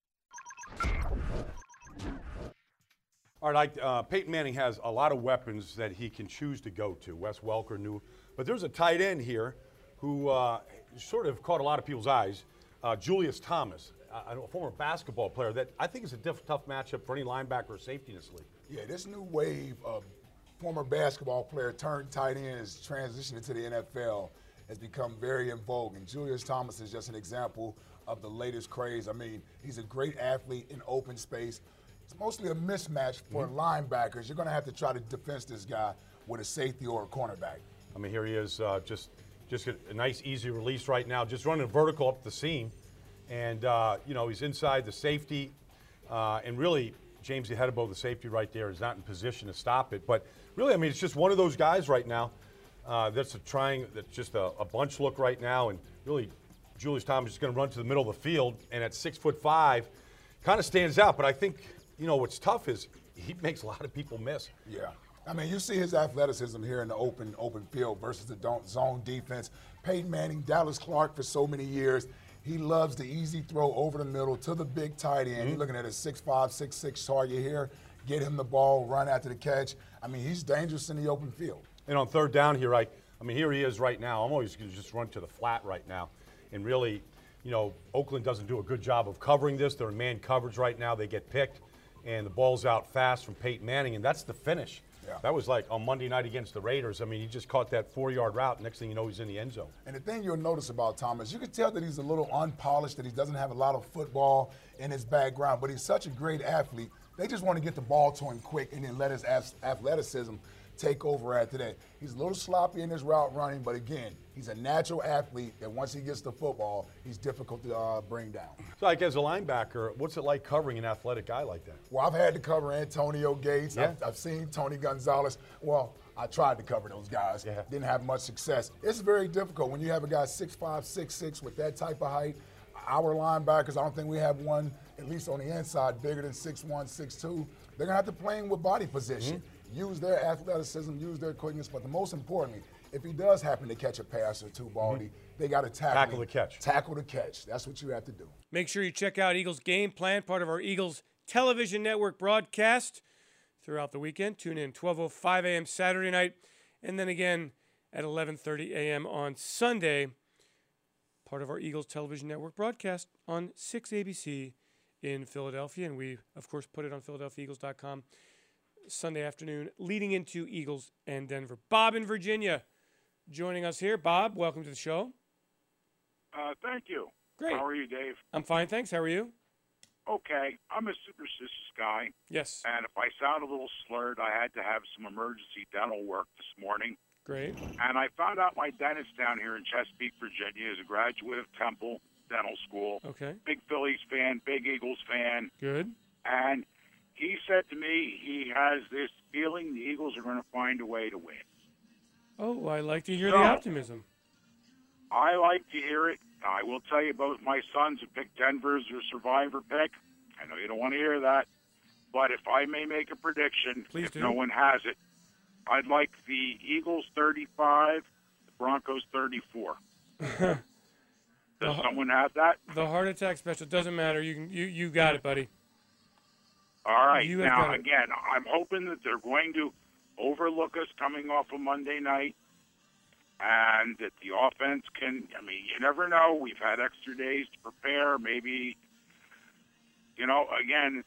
All right, Peyton Manning has a lot of weapons that he can choose to go to. Wes Welker knew. But there's a tight end here who sort of caught a lot of people's eyes, Julius Thomas, a former basketball player that I think is a tough matchup for any linebacker or safety in this league. Yeah, this new wave of former basketball player turned tight ends transitioning to the NFL has become very in vogue. And Julius Thomas is just an example of the latest craze. I mean, he's a great athlete in open space. It's mostly a mismatch for linebackers. You're going to have to try to defend this guy with a safety or a cornerback. I mean, here he is, just a nice, easy release right now, just running vertical up the seam. And, he's inside the safety. And really, James Ihedebo, the safety right there, is not in position to stop it. But really, I mean, it's just one of those guys right now that's just a bunch look right now. And really, Julius Thomas is going to run to the middle of the field. And at 6'5", kind of stands out. But I think, what's tough is he makes a lot of people miss. Yeah. I mean, you see his athleticism here in the open field versus the zone defense. Peyton Manning, Dallas Clark for so many years. He loves the easy throw over the middle to the big tight end. You're looking at a 6'5", 6'6" target here. Get him the ball, run after the catch. I mean, he's dangerous in the open field. And on third down here, here he is right now. I'm always going to just run to the flat right now. And really, Oakland doesn't do a good job of covering this. They're in man coverage right now. They get picked, and the ball's out fast from Peyton Manning, and that's the finish. Yeah. That was like on Monday night against the Raiders. I mean, he just caught that 4-yard route. Next thing you know, he's in the end zone. And the thing you'll notice about Thomas, you can tell that he's a little unpolished, that he doesn't have a lot of football in his background, but he's such a great athlete. They just want to get the ball to him quick and then let his athleticism take over after that. He's a little sloppy in his route running, but again, he's a natural athlete that once he gets the football, he's difficult to bring down. So, as a linebacker, what's it like covering an athletic guy like that? Well, I've had to cover Antonio Gates. Yeah. I've seen Tony Gonzalez. Well, I tried to cover those guys. Yeah. Didn't have much success. It's very difficult when you have a guy 6'5", 6'6", with that type of height. Our linebackers, I don't think we have one, at least on the inside, bigger than 6'1", 6'2". They're going to have to play him with body position. Use their athleticism, use their quickness, but the most importantly, if he does happen to catch a pass or two, Baldy, they got to tackle the catch. Tackle the catch. That's what you have to do. Make sure you check out Eagles Game Plan, part of our Eagles Television Network broadcast throughout the weekend. Tune in 12:05 a.m. Saturday night, and then again at 11:30 a.m. on Sunday, part of our Eagles Television Network broadcast on 6 ABC in Philadelphia. And we, of course, put it on PhiladelphiaEagles.com Sunday afternoon, leading into Eagles and Denver. Bob in Virginia joining us here. Bob, welcome to the show. Thank you. Great. How are you, Dave? I'm fine, thanks. How are you? okay, I'm a superstitious guy. Yes. And if I sound a little slurred, I had to have some emergency dental work this morning. Great. And I found out my dentist down here in Chesapeake, Virginia, is a graduate of Temple Dental School. Okay. Big Phillies fan, big Eagles fan. Good. And he said to me he has this feeling the Eagles are going to find a way to win. Oh, I like to hear So, the optimism. I like to hear it. I will tell you, both my sons have picked Denver as their survivor pick. I know you don't want to hear that. But if I may make a prediction, Please if do. no one has it, I'd like the Eagles 35, the Broncos 34. Does someone have that? The heart attack special doesn't matter. You got it, buddy. All right. You have Now, got it. again, I'm hoping that they're going to overlook us coming off a Monday night and that the offense can, I mean, you never know. We've had extra days to prepare. Maybe, again,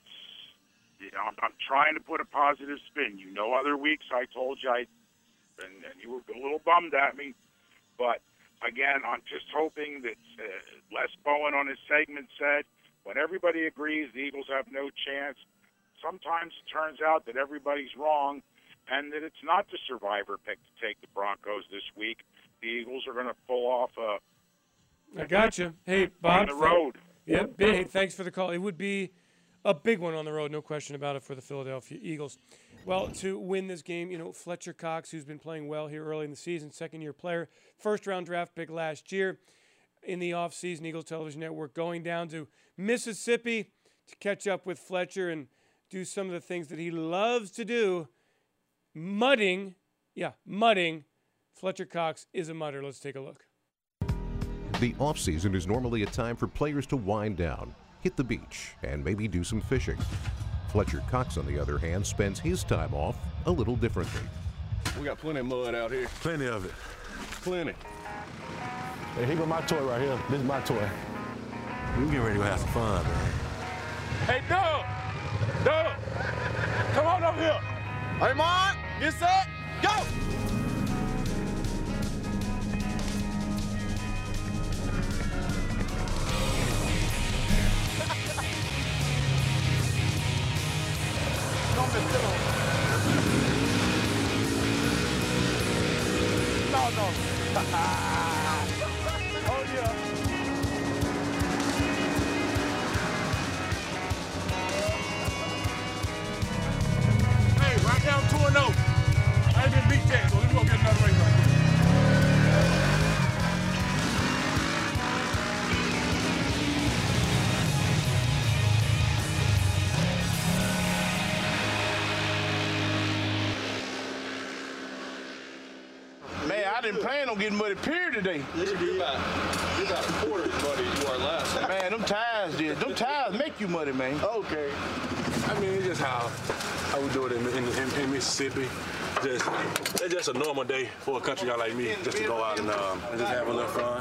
I'm trying to put a positive spin. Other weeks I told you and you were a little bummed at me. But, again, I'm just hoping that Les Bowen on his segment said, when everybody agrees the Eagles have no chance, sometimes it turns out that everybody's wrong and that it's not the survivor pick to take the Broncos this week. The Eagles are going to pull off I got you. Hey, Bob. on the road. Yeah, hey, thanks for the call. It would be a big one on the road, no question about it, for the Philadelphia Eagles. Well, to win this game, Fletcher Cox, who's been playing well here early in the season, second-year player, first-round draft pick last year. In the offseason, Eagles Television Network going down to Mississippi to catch up with Fletcher and do some of the things that he loves to do. Mudding. Fletcher Cox is a mudder. Let's take a look. The off-season is normally a time for players to wind down, hit the beach, and maybe do some fishing. Fletcher Cox, on the other hand, spends his time off a little differently. We got plenty of mud out here. Plenty of it. Plenty. Hey, here go my toy right here. This is my toy. We getting ready to have some fun, man. Hey, Doug! Doug! Come on over here! Hey, Mark! Get set! Go! No. Oh, yeah. Hey, right down 2-0. I ain't been beat yet, so let's go get another race right here. Man, I didn't plan on getting muddy period today. You're about a quarter as muddy as you were last time. Man, them tires make you muddy, man. Okay. I mean, it's just how we do it in Mississippi. It's just a normal day for a country guy like me, just to go out and just have a little fun.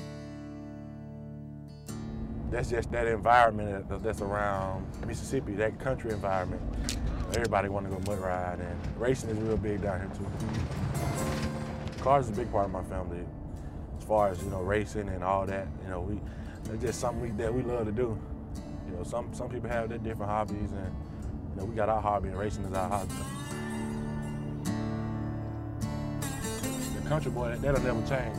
That's just that environment that's around Mississippi, that country environment. Everybody want to go mud ride, and racing is real big down here too. Cars is a big part of my family, as far as racing and all that. It's just something that we love to do. Some people have their different hobbies, and we got our hobby, and racing is our hobby. The country boy, that'll never change.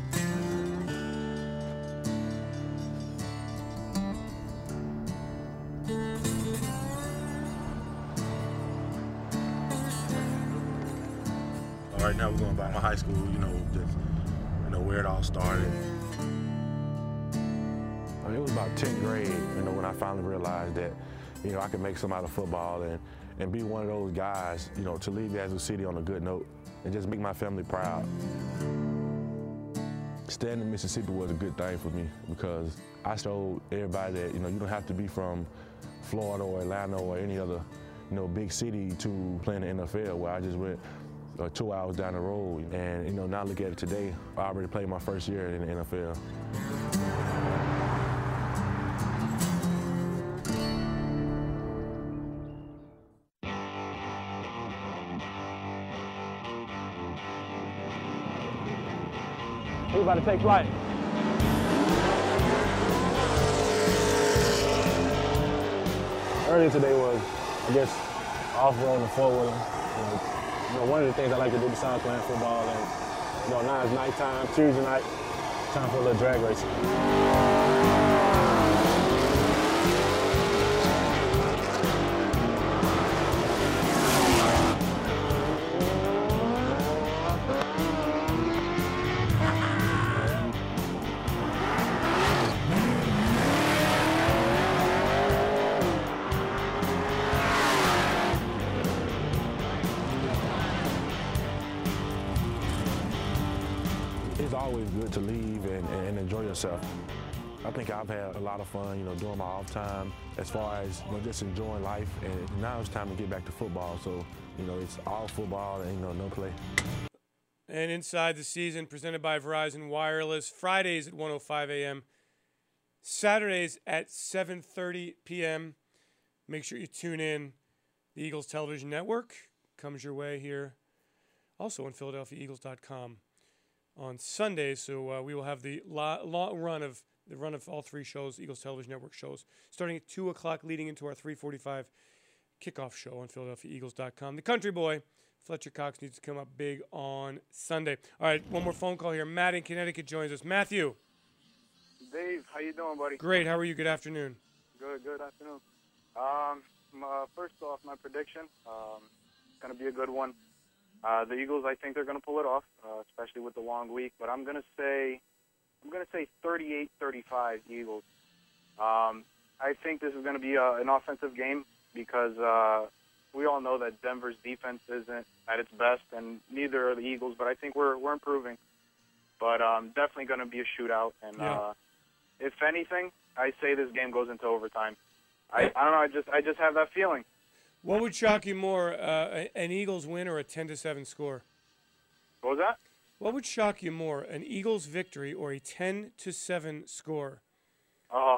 Right now we're going by my high school, where it all started. It was about 10th grade, when I finally realized that, I could make something out of football and be one of those guys, to leave Yazoo City on a good note and just make my family proud. Staying in Mississippi was a good thing for me because I showed everybody that, you don't have to be from Florida or Atlanta or any other, big city to play in the NFL, where I just went 2 hours down the road. And, now look at it today, I already played my first year in the NFL. We're about to take flight. earlier today was, I guess, off-road and four-wheeling. One of the things I like to do besides playing football, and now it's nighttime, Tuesday night, time for a little drag racing. It's always good to leave and enjoy yourself. I think I've had a lot of fun, during my off time, as far as just enjoying life. And now it's time to get back to football. So, it's all football and no play. And Inside the Season, presented by Verizon Wireless, Fridays at 1:05 a.m., Saturdays at 7:30 p.m. Make sure you tune in. The Eagles Television Network comes your way here, also on PhiladelphiaEagles.com on Sundays. So we will have the long run of all three shows, Eagles Television Network shows, starting at 2 o'clock, leading into our 3:45 kickoff show on PhiladelphiaEagles.com. The country boy, Fletcher Cox, needs to come up big on Sunday. All right, one more phone call here. Matt in Connecticut joins us. Matthew. Dave, how you doing, buddy? Great. How are you? Good afternoon. Good afternoon. First off, my prediction, it's going to be a good one. The Eagles, I think they're going to pull it off, especially with the long week. But I'm going to say 38-35 Eagles. I think this is going to be an offensive game because we all know that Denver's defense isn't at its best, and neither are the Eagles. But I think we're improving. But definitely going to be a shootout. And if anything, I say this game goes into overtime. I don't know. I just have that feeling. What would shock you more, an Eagles win or a 10-7 score? What was that? What would shock you more, an Eagles victory or a 10-7 score? Oh,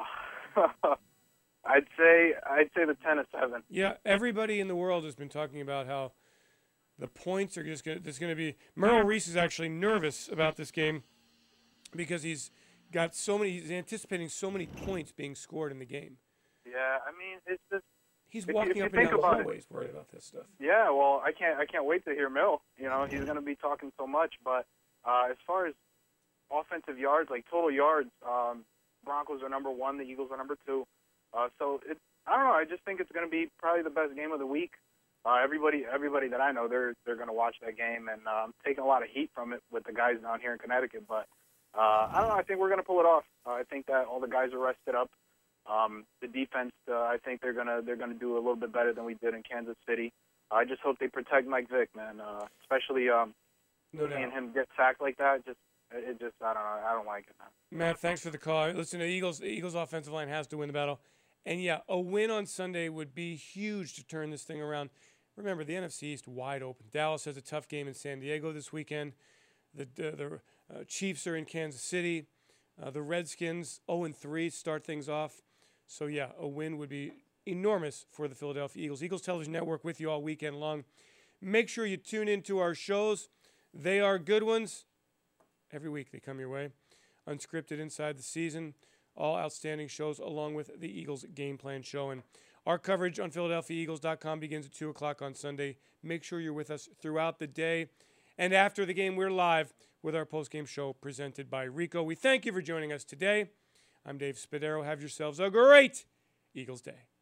I'd say the 10-7. Yeah, everybody in the world has been talking about how the points are just going to be. Merrill Reese is actually nervous about this game because he's anticipating so many points being scored in the game. Yeah, I mean, it's just. He's walking up and down the hallways worried about this stuff. Yeah, well, I can't wait to hear Mill. He's going to be talking so much. But as far as offensive yards, like total yards, Broncos are number 1, the Eagles are number 2. So I don't know. I just think it's going to be probably the best game of the week. Everybody that I know, they're going to watch that game, and I'm taking a lot of heat from it with the guys down here in Connecticut. But I don't know. I think we're going to pull it off. I think that all the guys are rested up. The defense, I think they're gonna do a little bit better than we did in Kansas City. I just hope they protect Mike Vick, man. Especially seeing him get sacked like that. I don't know. I don't like it, man. Matt, thanks for the call. Listen, the Eagles offensive line has to win the battle, and yeah, a win on Sunday would be huge to turn this thing around. Remember, the NFC East wide open. Dallas has a tough game in San Diego this weekend. The Chiefs are in Kansas City. The Redskins 0-3 start things off. So, yeah, a win would be enormous for the Philadelphia Eagles. Eagles Television Network with you all weekend long. Make sure you tune into our shows. They are good ones. Every week they come your way. Unscripted Inside the Season, all outstanding shows along with the Eagles Game Plan Show. And our coverage on PhiladelphiaEagles.com begins at 2 o'clock on Sunday. Make sure you're with us throughout the day. And after the game, we're live with our postgame show presented by Rico. We thank you for joining us today. I'm Dave Spadaro. Have yourselves a great Eagles day.